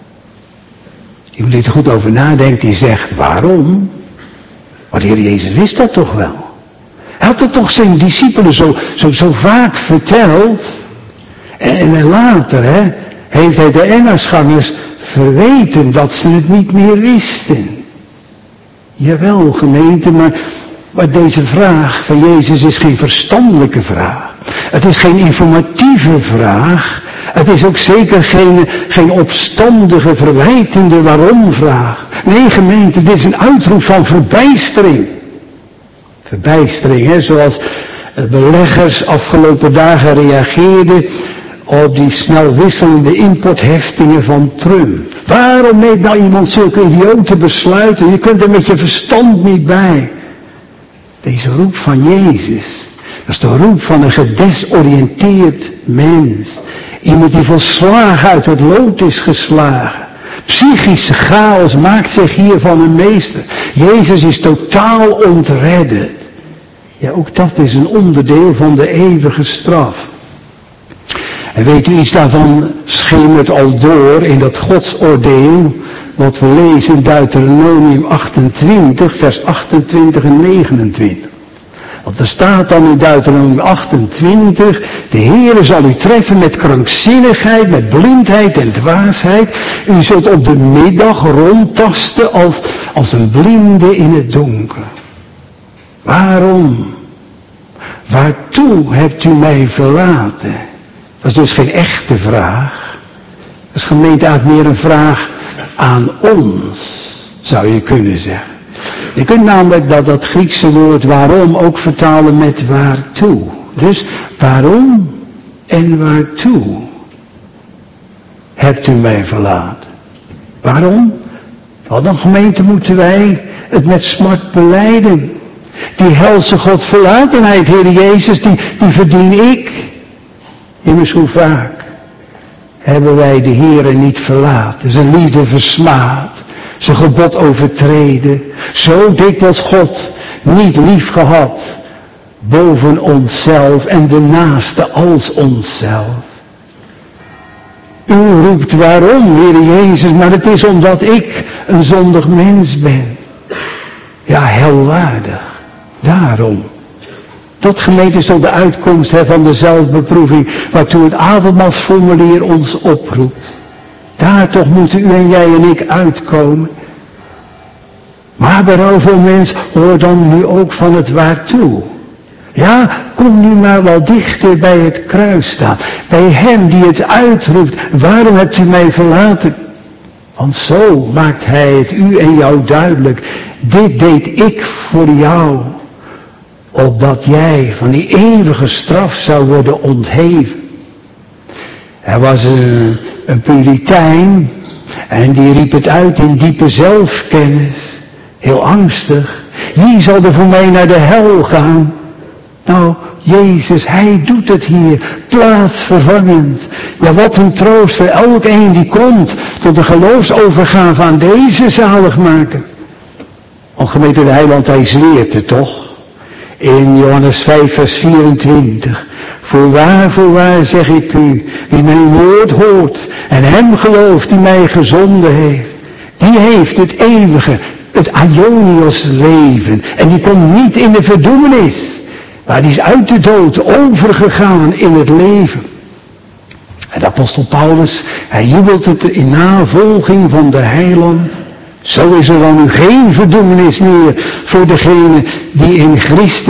Iemand die er goed over nadenkt, die zegt, waarom? Maar de Heer Jezus wist dat toch wel. Hij had het toch zijn discipelen zo vaak verteld. En later heeft hij de Emmausgangers verweten dat ze het niet meer wisten. Jawel gemeente, maar deze vraag van Jezus is geen verstandelijke vraag. Het is geen informatieve vraag. Het is ook zeker geen opstandige, verwijtende waarom-vraag. Nee gemeente, dit is een uitroep van verbijstering. Verbijstering, zoals beleggers afgelopen dagen reageerden op die snel wisselende importheftingen van Trump. Waarom neemt nou iemand zulke idiote besluiten? Je kunt er met je verstand niet bij. Deze roep van Jezus, dat is de roep van een gedesoriënteerd mens. Iemand die volslagen uit het lood is geslagen. Psychische chaos maakt zich hiervan een meester. Jezus is totaal ontredderd. Ja, ook dat is een onderdeel van de eeuwige straf. En weet u, iets daarvan schemert al door in dat godsoordeel, wat we lezen in Deuteronomium 28, vers 28 en 29. Want er staat dan in Deuteronomium 28, de Heere zal u treffen met krankzinnigheid, met blindheid en dwaasheid. U zult op de middag rondtasten als een blinde in het donker. Waarom? Waartoe hebt u mij verlaten? Dat is dus geen echte vraag. Dat is gemeente eigenlijk meer een vraag aan ons, zou je kunnen zeggen. Je kunt namelijk dat Griekse woord waarom ook vertalen met waartoe. Dus waarom en waartoe hebt u mij verlaten? Waarom? Nou, dan gemeente moeten wij het met smart belijden. Die helse Godverlatenheid, Heer Jezus, die verdien ik. Immers hoe vaak hebben wij de Heere niet verlaten, zijn liefde versmaad, zijn gebod overtreden, zo dikwijls God niet lief gehad, boven onszelf en de naaste als onszelf. U roept waarom, Heer Jezus, maar het is omdat ik een zondig mens ben. Ja, helwaardig, daarom. Dat gemeente is toch de uitkomst van de zelfbeproeving, waartoe het avondmaalsformulier ons oproept. Daar toch moeten u en jij en ik uitkomen. Maar berouwvol mens, hoor dan nu ook van het waartoe. Ja, kom nu maar wel dichter bij het kruis staan. Bij hem die het uitroept, waarom hebt u mij verlaten? Want zo maakt hij het u en jou duidelijk. Dit deed ik voor jou. Opdat jij van die eeuwige straf zou worden ontheven. Er was een Puritijn en die riep het uit in diepe zelfkennis. Heel angstig. Wie zal er voor mij naar de hel gaan? Nou, Jezus, hij doet het hier, plaatsvervangend. Ja, wat een troost voor elk een die komt tot de geloofsovergave aan deze zaligmaker. Want gemeente de heiland, hij zweert het toch? In Johannes 5 vers 24. Voorwaar zeg ik u, wie mijn woord hoort en hem gelooft die mij gezonden heeft, die heeft het eeuwige, het aionios leven. En die komt niet in de verdoemenis, maar die is uit de dood overgegaan in het leven. En de apostel Paulus, hij jubelt het in navolging van de heiland. Zo is er dan nu geen verdoemenis meer voor degenen die in Christus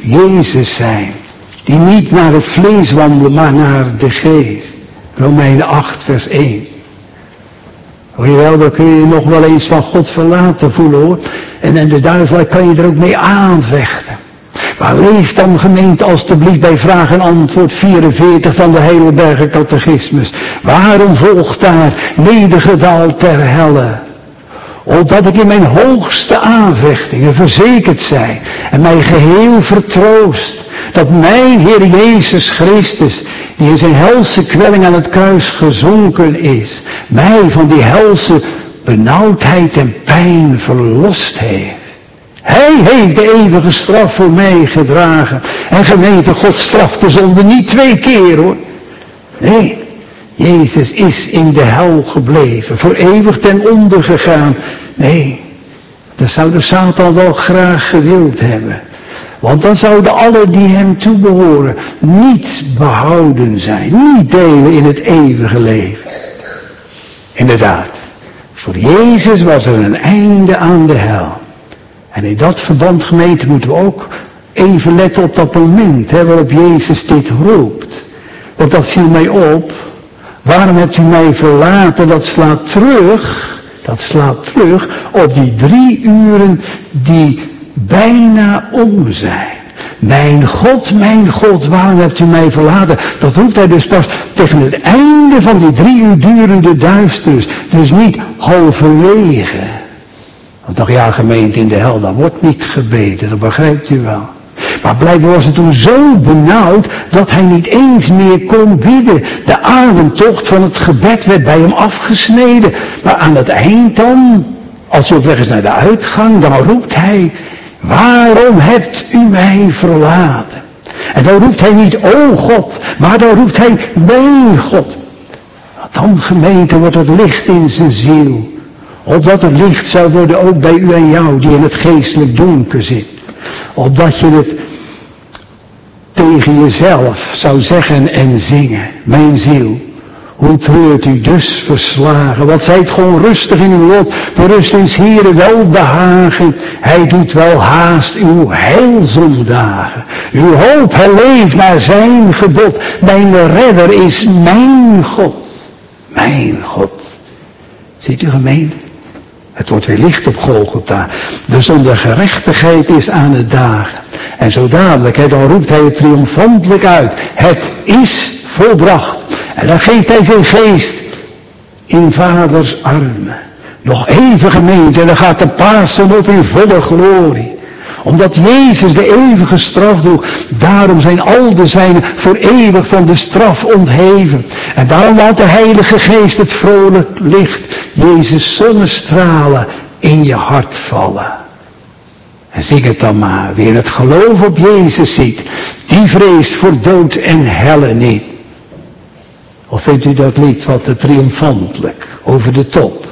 Jezus zijn. Die niet naar het vlees wandelen, maar naar de geest. Romeinen 8 vers 1. Hoor je wel, dan kun je je nog wel eens van God verlaten voelen hoor. En de duivel kan je er ook mee aanvechten. Maar leef dan gemeente alstublieft bij vraag en antwoord 44 van de Heidelberger Catechismus. Waarom volgt daar nedergedaald ter helle? Opdat ik in mijn hoogste aanvechtingen verzekerd zij en mij geheel vertroost. Dat mijn Heer Jezus Christus, die in zijn helse kwelling aan het kruis gezonken is, mij van die helse benauwdheid en pijn verlost heeft. Hij heeft de eeuwige straf voor mij gedragen. En gemeente, God straft de zonde niet 2 keer hoor. Nee, Jezus is in de hel gebleven, voor eeuwig ten onder gegaan. Nee, dat zou de Satan wel graag gewild hebben. Want dan zouden alle die hem toebehoren niet behouden zijn, niet delen in het eeuwige leven. Inderdaad, voor Jezus was er een einde aan de hel. En in dat verband, gemeente, moeten we ook even letten op dat moment waarop Jezus dit roept. Want dat viel mij op. Waarom hebt u mij verlaten? Dat slaat terug op die 3 uren die bijna om zijn. Mijn God, waarom hebt u mij verlaten? Dat roept hij dus pas tegen het einde van die 3 uur durende duisternis. Dus niet halverwege. Want toch ja, gemeente, in de hel, daar wordt niet gebeden, dat begrijpt u wel. Maar blijkbaar was het toen zo benauwd dat hij niet eens meer kon bidden. De ademtocht van het gebed werd bij hem afgesneden. Maar aan het eind dan, als hij op weg is naar de uitgang, dan roept hij, waarom hebt u mij verlaten? En dan roept hij niet, o God, maar dan roept hij, mijn God. Dan, gemeente, wordt het licht in zijn ziel. Opdat het licht zou worden ook bij u en jou, die in het geestelijk donker zit. Opdat je het tegen jezelf zou zeggen en zingen. Mijn ziel, hoe treurt u dus verslagen. Wat zijt gewoon rustig in uw lot. Berust in 's Heeren welbehagen. Hij doet wel haast uw heilzondagen. Uw hoop herleeft naar zijn gebod. Mijn redder is mijn God. Mijn God. Ziet u gemeente? Het wordt weer licht op Golgotha. De zonder gerechtigheid is aan het dagen. En zo dadelijk, dan roept hij het triomfantelijk uit. Het is volbracht. En dan geeft hij zijn geest in vaders armen. Nog even gemeente, en dan gaat de Pasen op in volle glorie. Omdat Jezus de eeuwige straf droeg. Daarom zijn al de zijnen voor eeuwig van de straf ontheven. En daarom laat de Heilige Geest het vrolijk licht, Jezus zonnestralen in je hart vallen. En zing het dan maar. Wie het geloof op Jezus ziet, die vreest voor dood en helle niet. Of vindt u dat lied wat te triomfantelijk, over de top?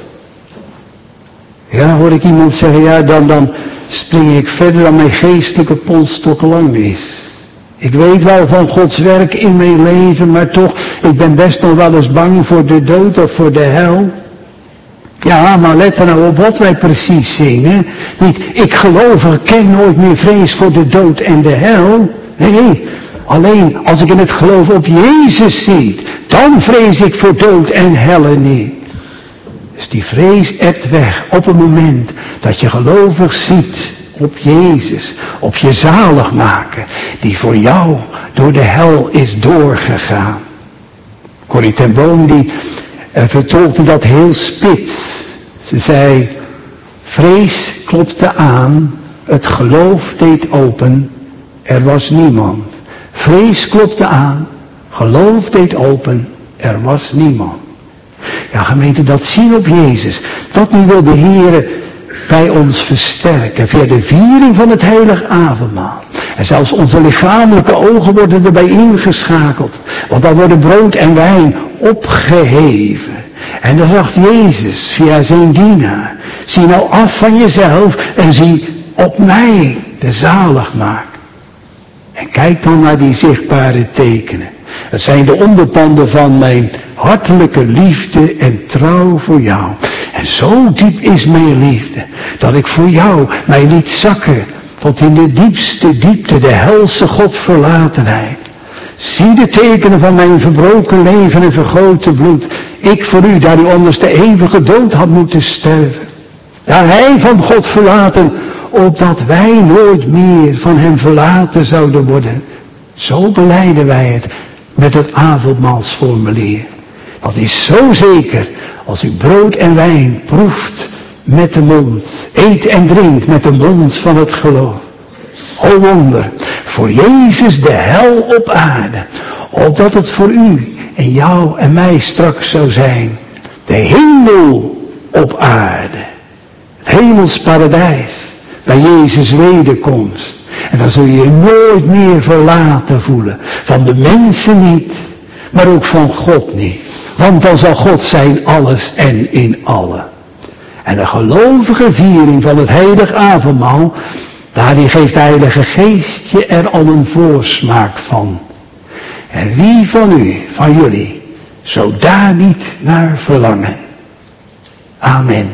Ja, hoor ik iemand zeggen, ja, dan spring ik verder dan mijn geestelijke polsstok lang is. Ik weet wel van Gods werk in mijn leven, maar toch, ik ben best nog wel eens bang voor de dood of voor de hel. Ja, maar let er nou op wat wij precies zingen. Niet, ik geloof, ik ken nooit meer vrees voor de dood en de hel. Nee, alleen als ik in het geloof op Jezus zie, dan vrees ik voor dood en helle niet. Dus die vrees ebt weg op het moment dat je gelovig ziet op Jezus, op je zaligmaker, die voor jou door de hel is doorgegaan. Corrie ten Boom die vertolkte dat heel spits. Ze zei, vrees klopte aan, het geloof deed open, er was niemand. Vrees klopte aan, geloof deed open, er was niemand. Ja, gemeente, dat zien op Jezus. Dat nu wil de Heer bij ons versterken via de viering van het heilige avondmaal. En zelfs onze lichamelijke ogen worden erbij ingeschakeld. Want dan worden brood en wijn opgeheven. En dan zegt Jezus via zijn dienaar, zie nou af van jezelf en zie op mij, de zaligmaker. En kijk dan naar die zichtbare tekenen. Het zijn de onderpanden van mijn hartelijke liefde en trouw voor jou. En zo diep is mijn liefde, dat ik voor jou mij liet zakken tot in de diepste diepte, de helse Godverlatenheid. Zie de tekenen van mijn verbroken leven en vergoten bloed. Ik voor u, daar u anders de eeuwige dood had moeten sterven. Daar hij van God verlaten, opdat wij nooit meer van hem verlaten zouden worden. Zo belijden wij het met het avondmaalsformulier. Dat is zo zeker als u brood en wijn proeft met de mond. Eet en drinkt met de mond van het geloof. O wonder, voor Jezus de hel op aarde, opdat het voor u en jou en mij straks zou zijn. De hemel op aarde. Het hemels paradijs, bij Jezus wederkomst. En dan zul je je nooit meer verlaten voelen. Van de mensen niet, maar ook van God niet. Want dan zal God zijn alles en in allen. En de gelovige viering van het heilig avondmaal, daarin geeft de Heilige Geest je er al een voorsmaak van. En wie van u, van jullie, zou daar niet naar verlangen? Amen.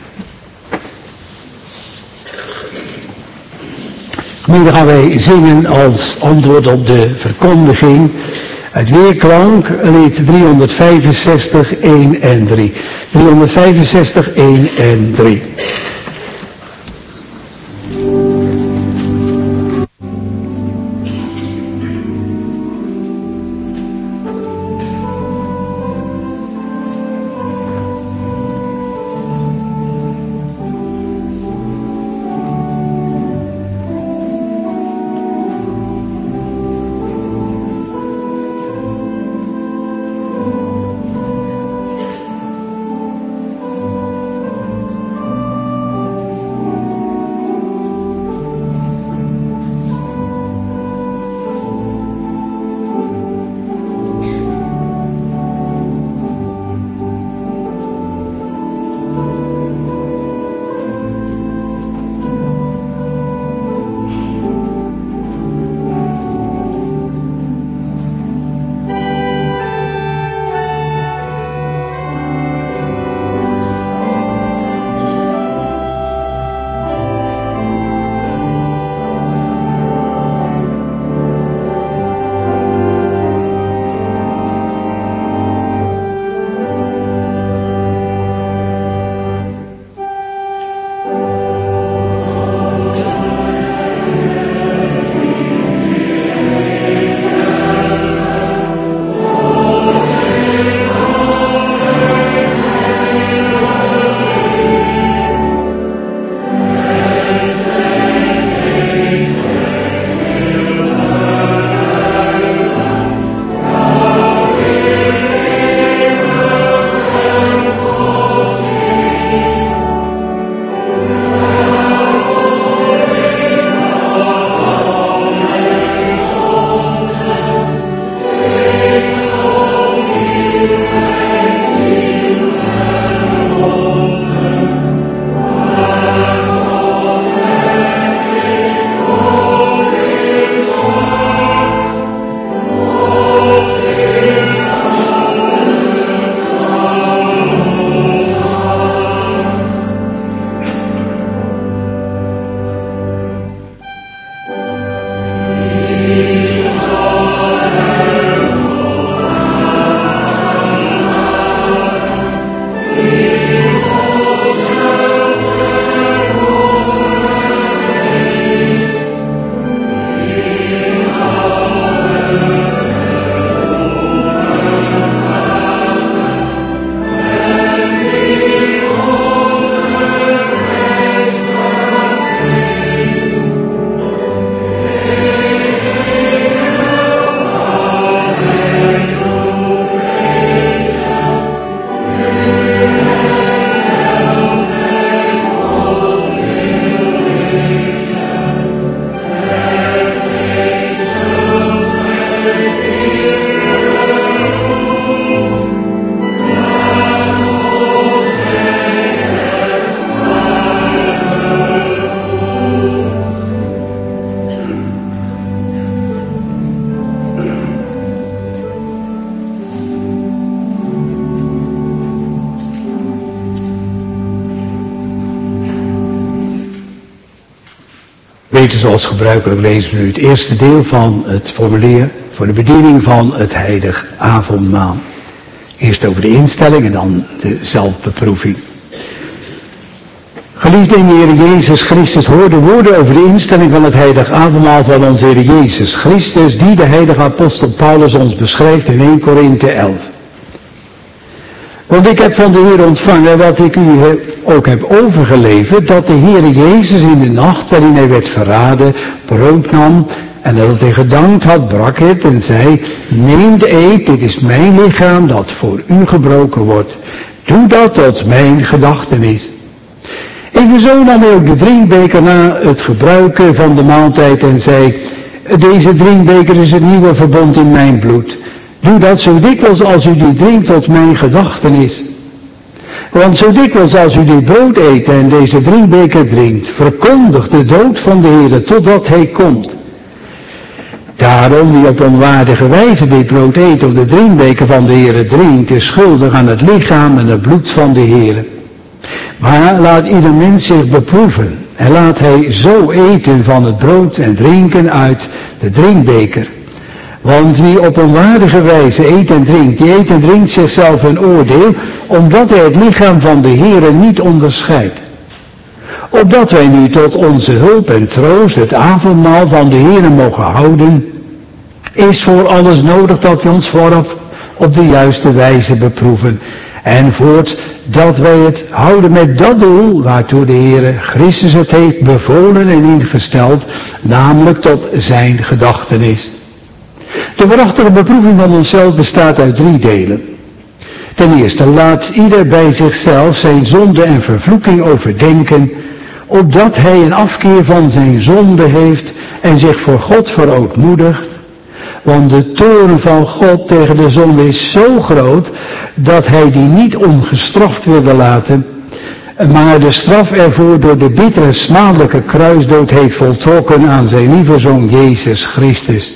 Nu gaan wij zingen als antwoord op de verkondiging uit Weerklank, lied 365, 1 en 3. 365, 1 en 3. Geweten zoals gebruikelijk lezen we nu het eerste deel van het formulier voor de bediening van het heilig avondmaal. Eerst over de instelling en dan de zelfbeproeving. Geliefde in de Heer Jezus Christus, hoor de woorden over de instelling van het heilig avondmaal van onze Heer Jezus Christus, die de heilige apostel Paulus ons beschrijft in 1 Korinthe 11. Want ik heb van de Heer ontvangen wat ik u ook heb overgeleverd, dat de Heer Jezus in de nacht waarin hij werd verraden, brood nam en dat hij gedankt had, brak het en zei, neem de eet, dit is mijn lichaam dat voor u gebroken wordt. Doe dat tot mijn gedachtenis. Evenzo nam hij ook de drinkbeker na het gebruiken van de maaltijd en zei, deze drinkbeker is het nieuwe verbond in mijn bloed. Doe dat zo dikwijls als u die drinkt tot mijn gedachtenis. Want zo dikwijls als u dit brood eet en deze drinkbeker drinkt, verkondigt de dood van de Heer totdat hij komt. Daarom wie op onwaardige wijze dit brood eet of de drinkbeker van de Heer drinkt, is schuldig aan het lichaam en het bloed van de Heer. Maar laat ieder mens zich beproeven en laat hij zo eten van het brood en drinken uit de drinkbeker. Want wie op onwaardige wijze eet en drinkt, die eet en drinkt zichzelf een oordeel, omdat hij het lichaam van de Heere niet onderscheidt. Opdat wij nu tot onze hulp en troost het avondmaal van de Heere mogen houden, is voor alles nodig dat we ons vooraf op de juiste wijze beproeven. En voorts dat wij het houden met dat doel waartoe de Heere Christus het heeft bevolen en ingesteld, namelijk tot zijn gedachtenis. De waarachtige beproeving van onszelf bestaat uit 3 delen. Ten eerste, laat ieder bij zichzelf zijn zonde en vervloeking overdenken, opdat hij een afkeer van zijn zonde heeft en zich voor God verootmoedigt. Want de toorn van God tegen de zonde is zo groot, dat hij die niet ongestraft wilde laten, maar de straf ervoor door de bittere smadelijke kruisdood heeft voltrokken aan zijn lieve Zoon Jezus Christus.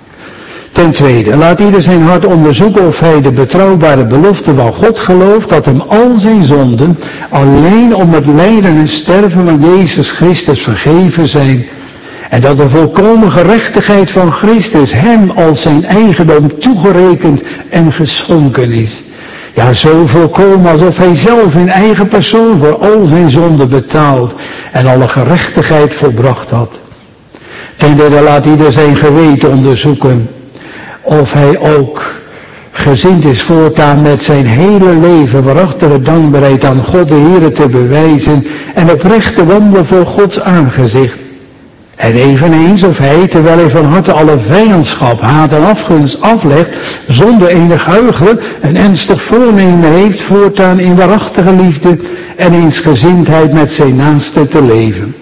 Ten tweede, laat ieder zijn hart onderzoeken of hij de betrouwbare belofte van God gelooft, dat hem al zijn zonden alleen om het lijden en sterven van Jezus Christus vergeven zijn, en dat de volkomen gerechtigheid van Christus hem als zijn eigendom toegerekend en geschonken is. Ja, zo volkomen alsof hij zelf in eigen persoon voor al zijn zonden betaald en alle gerechtigheid volbracht had. Ten derde, laat ieder zijn geweten onderzoeken of hij ook gezind is voortaan met zijn hele leven waarachtige dankbaarheid aan God de Heere te bewijzen en oprecht te wandelen voor Gods aangezicht. En eveneens of hij, terwijl hij van harte alle vijandschap, haat en afgunst aflegt, zonder enig huichelen een ernstig voornemen heeft voortaan in waarachtige liefde en eensgezindheid met zijn naaste te leven.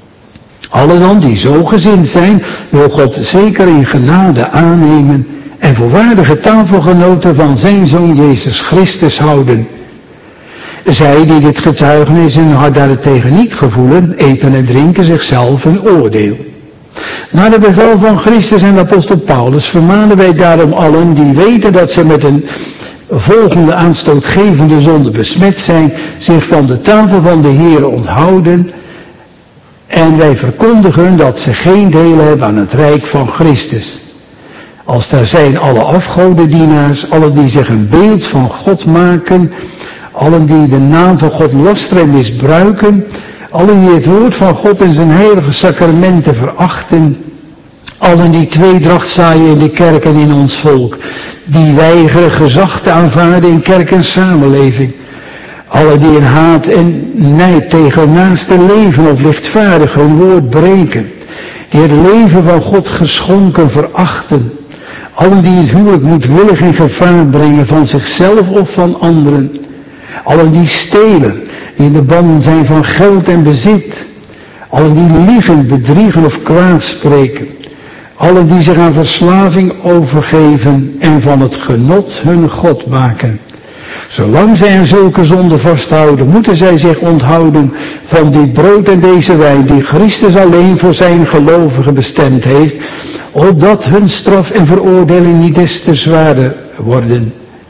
Alle dan die zo gezind zijn, wil God zeker in genade aannemen en voor waardige tafelgenoten van zijn Zoon Jezus Christus houden. Zij die dit getuigenis in hun hart daartegen niet gevoelen, eten en drinken zichzelf een oordeel. Naar de bevel van Christus en de apostel Paulus vermanen wij daarom allen die weten dat ze met een volgende aanstootgevende zonde besmet zijn, zich van de tafel van de Heere onthouden. En wij verkondigen dat ze geen deel hebben aan het rijk van Christus. Als daar zijn alle afgodendienaars, allen die zich een beeld van God maken, allen die de naam van God lasteren en misbruiken, allen die het woord van God en zijn heilige sacramenten verachten, allen die tweedracht zaaien in de kerk en in ons volk, die weigeren gezag te aanvaarden in kerk en samenleving, allen die in haat en nijd tegen naaste leven of lichtvaardig hun woord breken, die het leven van God geschonken verachten, allen die het huwelijk moedwillig in gevaar brengen van zichzelf of van anderen, allen die stelen, die in de banden zijn van geld en bezit, allen die liegen, bedriegen of kwaad spreken, allen die zich aan verslaving overgeven en van het genot hun God maken. Zolang zij aan zulke zonden vasthouden, moeten zij zich onthouden van dit brood en deze wijn die Christus alleen voor zijn gelovigen bestemd heeft, opdat hun straf en veroordeling niet des te zwaarder worden.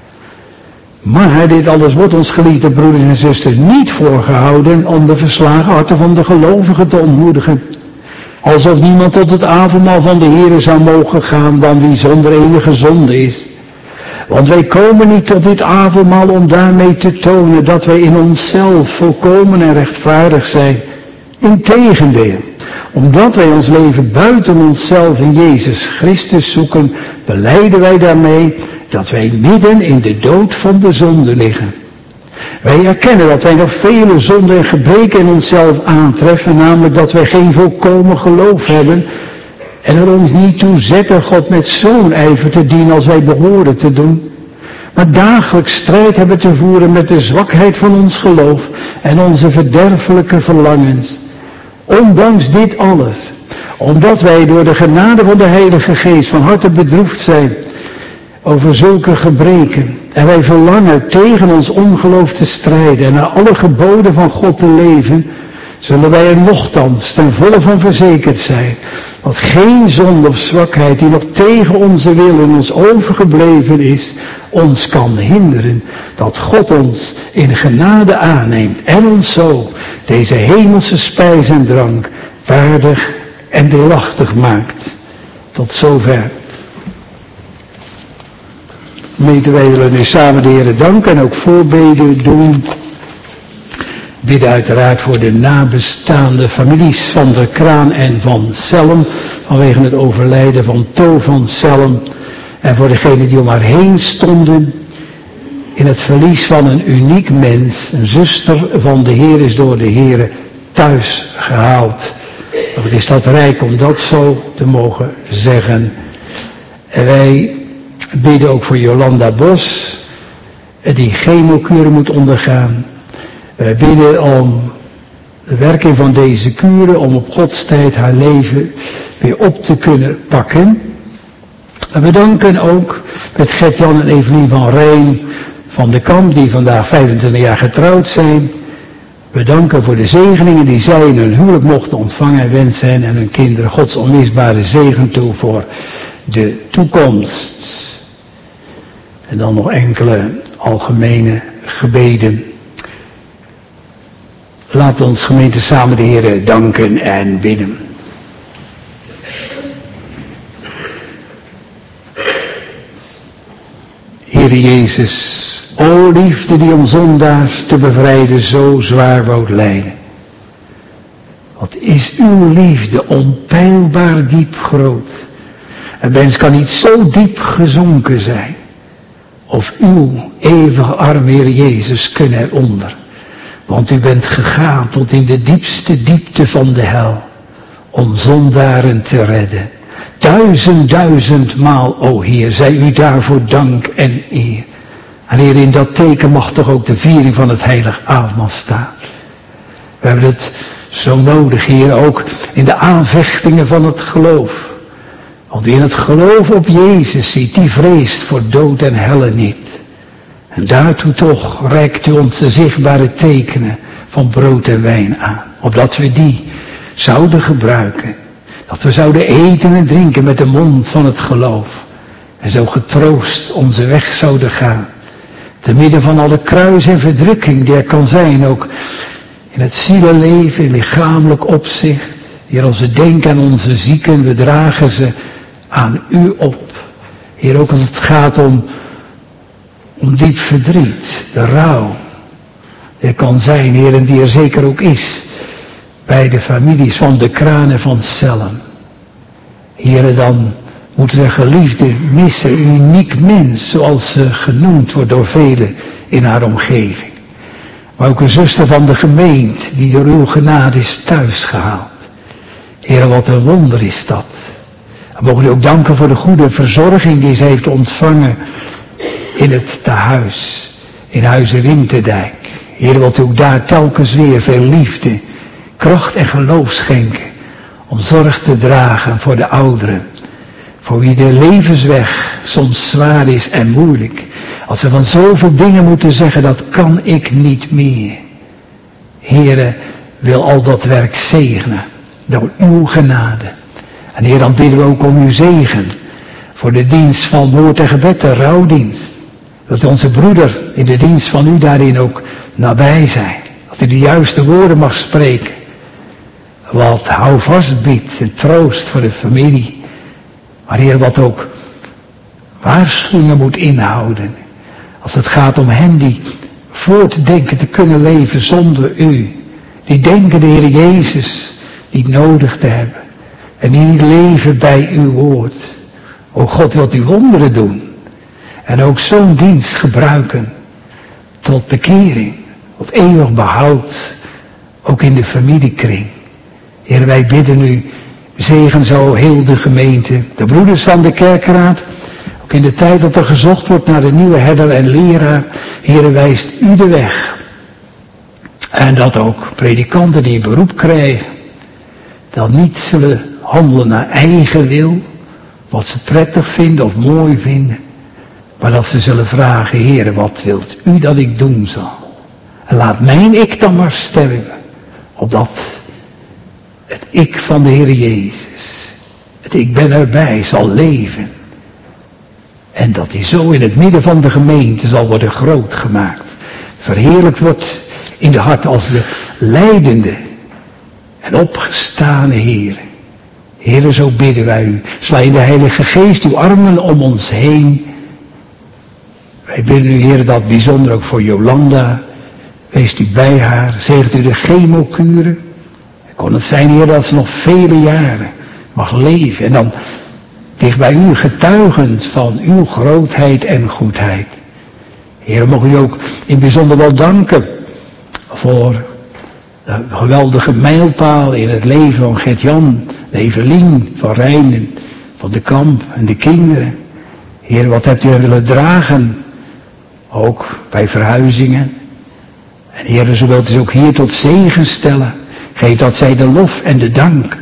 Maar dit alles wordt ons, geliefde broeders en zusters, niet voorgehouden om de verslagen harten van de gelovigen te ontmoedigen. Alsof niemand tot het avondmaal van de Heere zou mogen gaan dan wie zonder enige zonde is. Want wij komen niet tot dit avondmaal om daarmee te tonen dat wij in onszelf volkomen en rechtvaardig zijn. Integendeel, omdat wij ons leven buiten onszelf in Jezus Christus zoeken, belijden wij daarmee dat wij midden in de dood van de zonde liggen. Wij erkennen dat wij nog vele zonden en gebreken in onszelf aantreffen, namelijk dat wij geen volkomen geloof hebben en er ons niet toe zetten God met zo'n ijver te dienen als wij behoren te doen, maar dagelijks strijd hebben te voeren met de zwakheid van ons geloof en onze verderfelijke verlangens. Ondanks dit alles, omdat wij door de genade van de Heilige Geest van harte bedroefd zijn over zulke gebreken, en wij verlangen tegen ons ongeloof te strijden en naar alle geboden van God te leven, zullen wij er nochtans ten volle van verzekerd zijn dat geen zonde of zwakheid die nog tegen onze wil in ons overgebleven is, ons kan hinderen dat God ons in genade aanneemt en ons zo deze hemelse spijs en drank waardig en deelachtig maakt. Tot zover. Gemeente, wij willen nu samen de Heere danken en ook voorbeden doen. Bidden uiteraard voor de nabestaande families van der Kraan en van Selm, vanwege het overlijden van To van Selm. En voor degenen die om haar heen stonden, in het verlies van een uniek mens, een zuster van de Heer is door de Heere thuis gehaald. Wat is dat rijk om dat zo te mogen zeggen. En wij bidden ook voor Jolanda Bos, die chemokuren moet ondergaan. Wij bidden om de werking van deze kuren, om op Gods tijd haar leven weer op te kunnen pakken. En we danken ook met Gert-Jan en Evelien van Rijn van de Kamp, die vandaag 25 jaar getrouwd zijn. We danken voor de zegeningen die zij in hun huwelijk mochten ontvangen en wensen hen en hun kinderen Gods onmisbare zegen toe voor de toekomst. En dan nog enkele algemene gebeden. Laat ons gemeente samen de Heere danken en bidden. Heere Jezus, o liefde die om zondaars te bevrijden zo zwaar wou lijden. Wat is uw liefde onpeilbaar diep groot. Een mens kan niet zo diep gezonken zijn. Of uw eeuwige arm, Heer Jezus, kunnen eronder. Want u bent gegaan tot in de diepste diepte van de hel. Om zondaren te redden. 1000 maal, o Heer, zij u daarvoor dank en eer. En Heer, in dat teken mag toch ook de viering van het heilig avondmaal staan. We hebben het zo nodig, Heer, ook in de aanvechtingen van het geloof. Want wie in het geloof op Jezus ziet, die vreest voor dood en helle niet. En daartoe toch reikt u ons de zichtbare tekenen van brood en wijn aan. Opdat we die zouden gebruiken. Dat we zouden eten en drinken met de mond van het geloof. En zo getroost onze weg zouden gaan. Te midden van alle kruis en verdrukking die er kan zijn. Ook in het zielenleven, in lichamelijk opzicht. Heer, als we denken aan onze zieken, we dragen ze aan u op. Heer, ook als het gaat om diep verdriet, de rouw. Er kan zijn, Heer, en die er zeker ook is, bij de families van de Kraan en van Selm. Heer, dan moeten we geliefde missen, een uniek mens, zoals ze genoemd wordt door velen in haar omgeving. Maar ook een zuster van de gemeente, die door uw genade is thuisgehaald. Heer, wat een wonder is dat. En mogen u ook danken voor de goede verzorging die ze heeft ontvangen in het tehuis, in Huize Winterdijk. Heer, wilt u ook daar telkens weer veel liefde, kracht en geloof schenken om zorg te dragen voor de ouderen. Voor wie de levensweg soms zwaar is en moeilijk. Als ze van zoveel dingen moeten zeggen, dat kan ik niet meer. Heere, wil al dat werk zegenen door uw genade. En Heer, dan bidden we ook om uw zegen voor de dienst van woord en gebed, de rouwdienst. Dat onze broeder in de dienst van u daarin ook nabij zijn. Dat u de juiste woorden mag spreken. wat houvast biedt en troost voor de familie. Maar Heer, wat ook waarschuwingen moet inhouden. Als het gaat om hen die voortdenken te kunnen leven zonder u. Die denken de Heer Jezus niet nodig te hebben. En die niet leven bij uw woord. O God, wilt u wonderen doen. En ook zo'n dienst gebruiken. Tot bekering. Tot eeuwig behoud. Ook in de familiekring. Heer, wij bidden u. Zegen zo heel de gemeente. De broeders van de kerkraad. Ook in de tijd dat er gezocht wordt naar de nieuwe herder en leraar. Heer, wijst u de weg. En dat ook predikanten die een beroep krijgen. Dat niet zullen handelen naar eigen wil. Wat ze prettig vinden of mooi vinden. Maar dat ze zullen vragen, Heer, wat wilt u dat ik doen zal? En laat mijn ik dan maar sterven. Opdat het ik van de Heer Jezus, het ik ben erbij, zal leven. En dat hij zo in het midden van de gemeente zal worden groot gemaakt. Verheerlijkt wordt in de hart als de leidende en opgestane Heer. Heere, zo bidden wij u. Sla in de Heilige Geest uw armen om ons heen. Wij bidden u, Heer, dat bijzonder ook voor Jolanda. Wees u bij haar. Zegent u de chemokuren. Kon het zijn, Heer, dat ze nog vele jaren mag leven. En dan dicht bij u getuigend van uw grootheid en goedheid. Heer, mogen u ook in bijzonder wel danken voor de geweldige mijlpaal in het leven van Gert-Jan, de Evelien, van Rijnen, van de Kamp en de kinderen. Heer, wat hebt u er willen dragen, ook bij verhuizingen. En Heer, zo wilt u ze ook hier tot zegen stellen. Geef dat zij de lof en de dank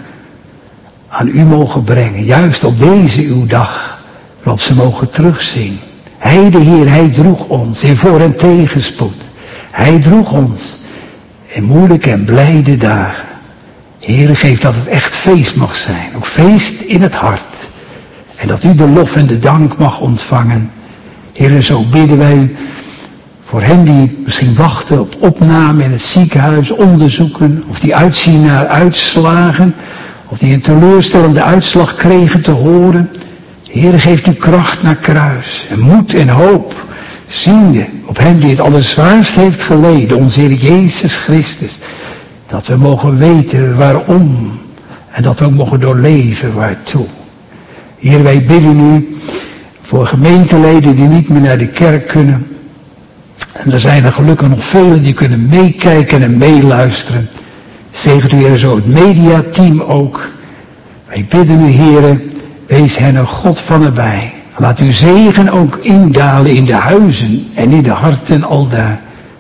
aan u mogen brengen, juist op deze uw dag, waarop ze mogen terugzien. Hij, de Heer, hij droeg ons in voor- en tegenspoed. Hij droeg ons in moeilijke en blijde dagen. Heer, geef dat het echt feest mag zijn, ook feest in het hart. En dat u de lof en de dank mag ontvangen. Heer, zo bidden wij u voor hen die misschien wachten op opname in het ziekenhuis, onderzoeken, of die uitzien naar uitslagen, of die een teleurstellende uitslag kregen te horen. Heer, geeft u kracht naar kruis en moed en hoop, ziende op hem die het allerzwaarst heeft geleden, onze Heer Jezus Christus. Dat we mogen weten waarom en dat we ook mogen doorleven waartoe. Heer, wij bidden u voor gemeenteleden die niet meer naar de kerk kunnen. En er zijn er gelukkig nog velen die kunnen meekijken en meeluisteren. Zegent u, Heer, zo het mediateam ook. Wij bidden u, Heer, wees hen een God van nabij. Laat uw zegen ook indalen in de huizen en in de harten aldaar.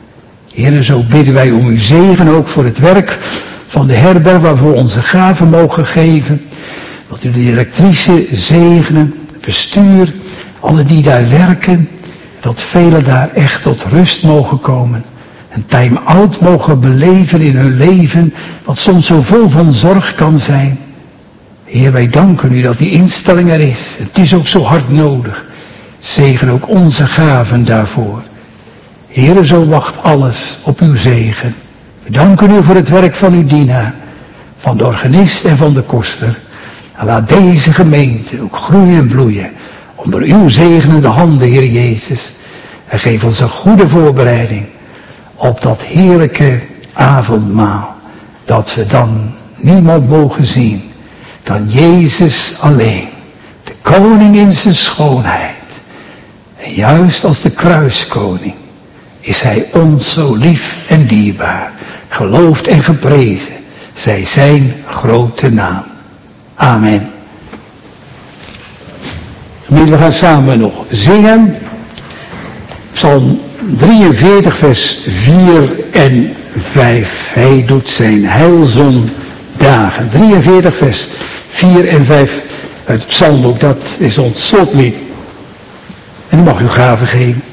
Heer, zo bidden wij om uw zegen ook voor het werk van de herberg waarvoor onze gaven mogen geven. Wilt u de directrice zegenen, het bestuur, alle die daar werken. Dat velen daar echt tot rust mogen komen. Een time-out mogen beleven in hun leven, wat soms zo vol van zorg kan zijn. Heer, wij danken u dat die instelling er is. Het is ook zo hard nodig. Zegen ook onze gaven daarvoor. Heer, zo wacht alles op uw zegen. We danken u voor het werk van uw dienaar, van de organist en van de koster. En laat deze gemeente ook groeien en bloeien. Onder uw zegenende handen, Heer Jezus. En geef ons een goede voorbereiding op dat heerlijke avondmaal. Dat we dan niemand mogen zien dan Jezus alleen. De koning in zijn schoonheid. En juist als de kruiskoning is hij ons zo lief en dierbaar. Geloofd en geprezen zij zijn grote naam. Amen. We gaan samen nog zingen. Psalm 43 vers 4 en 5. Hij doet zijn heilzon dagen. 43 vers 4 en 5 uit het psalmboek. Dat is ons slotlied. En u mag uw gave geven.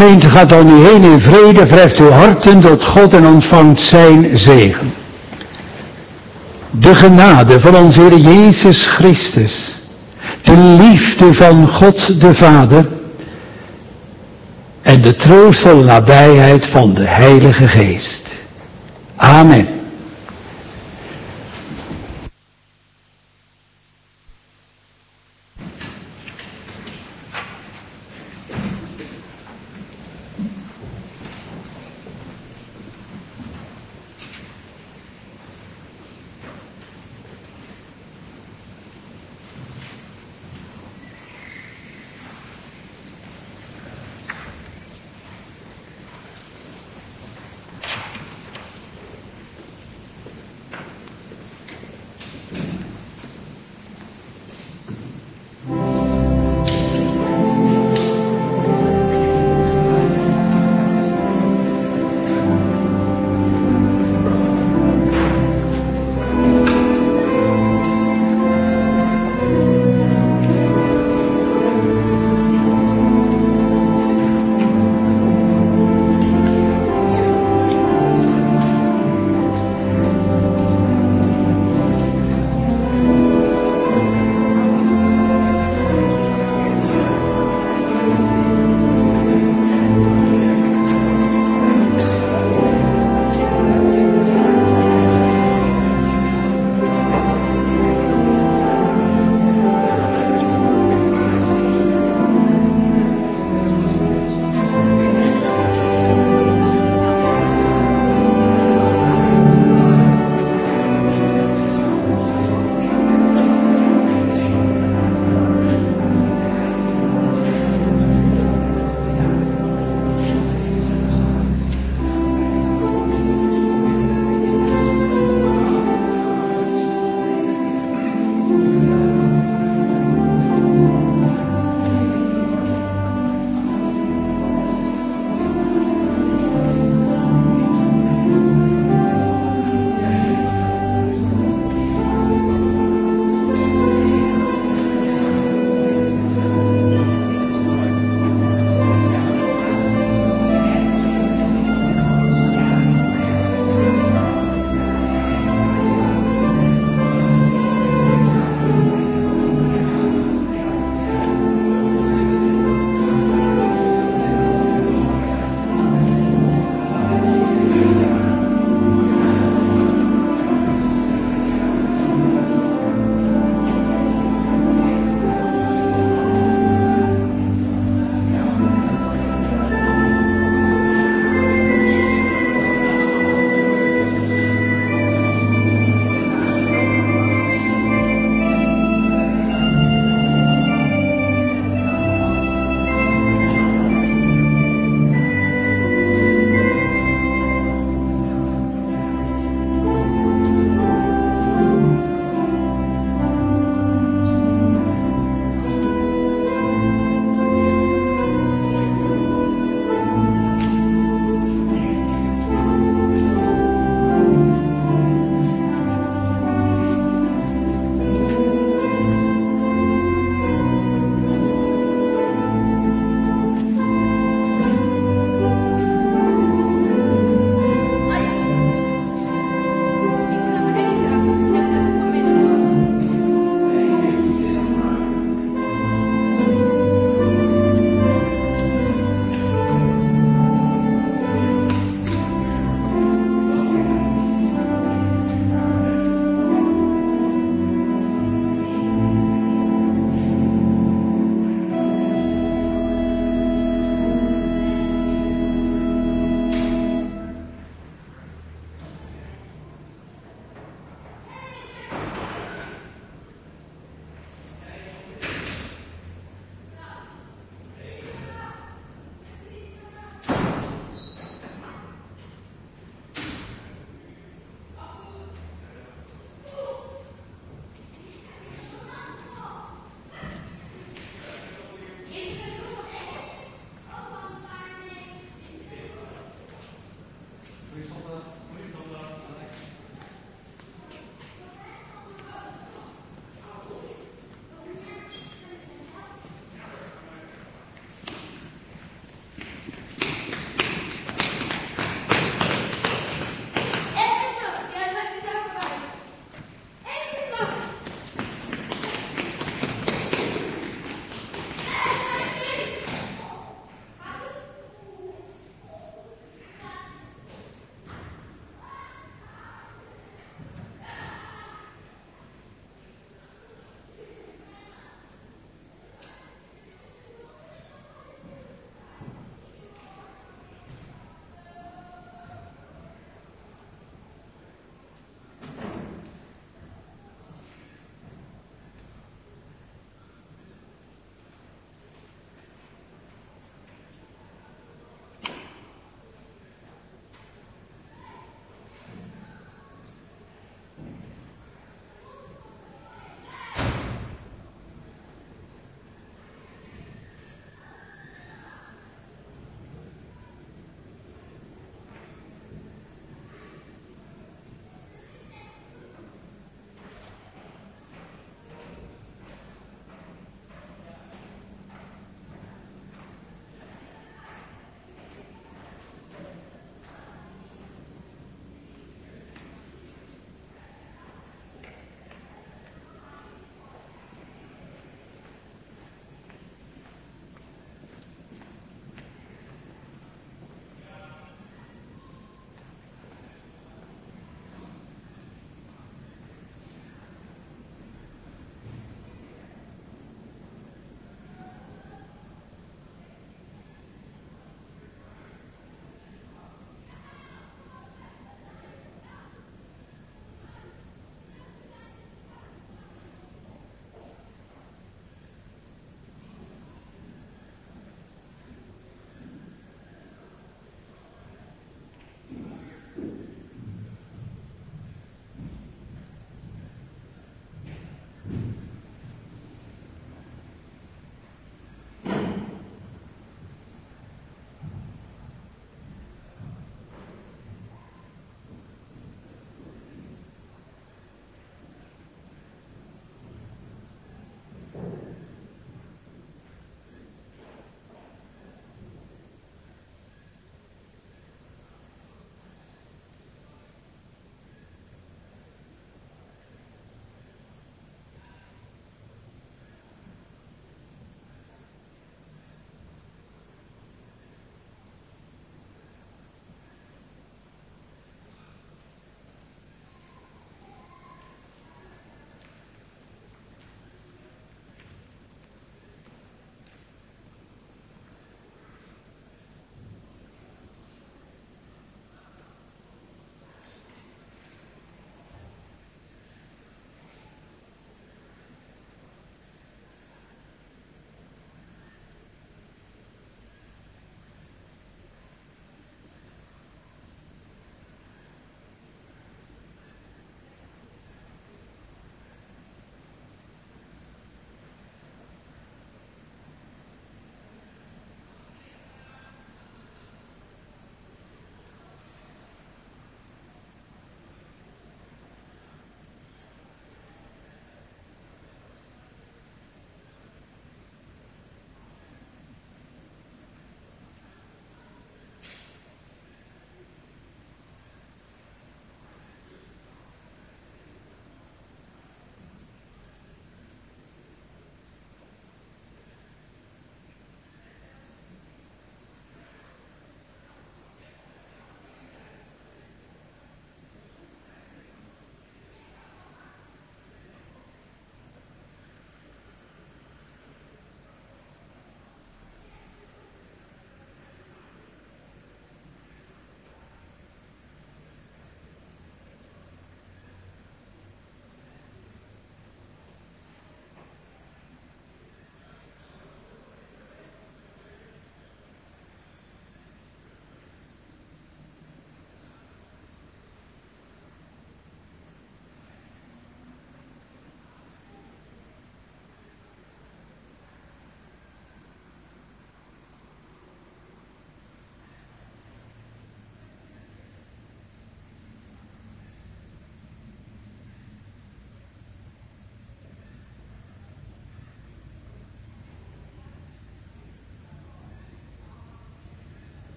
Gemeente, gaat dan nu heen in vrede, verheft uw harten tot God en ontvangt zijn zegen. De genade van onze Heer Jezus Christus, de liefde van God de Vader en de troostvolle nabijheid van de Heilige Geest. Amen.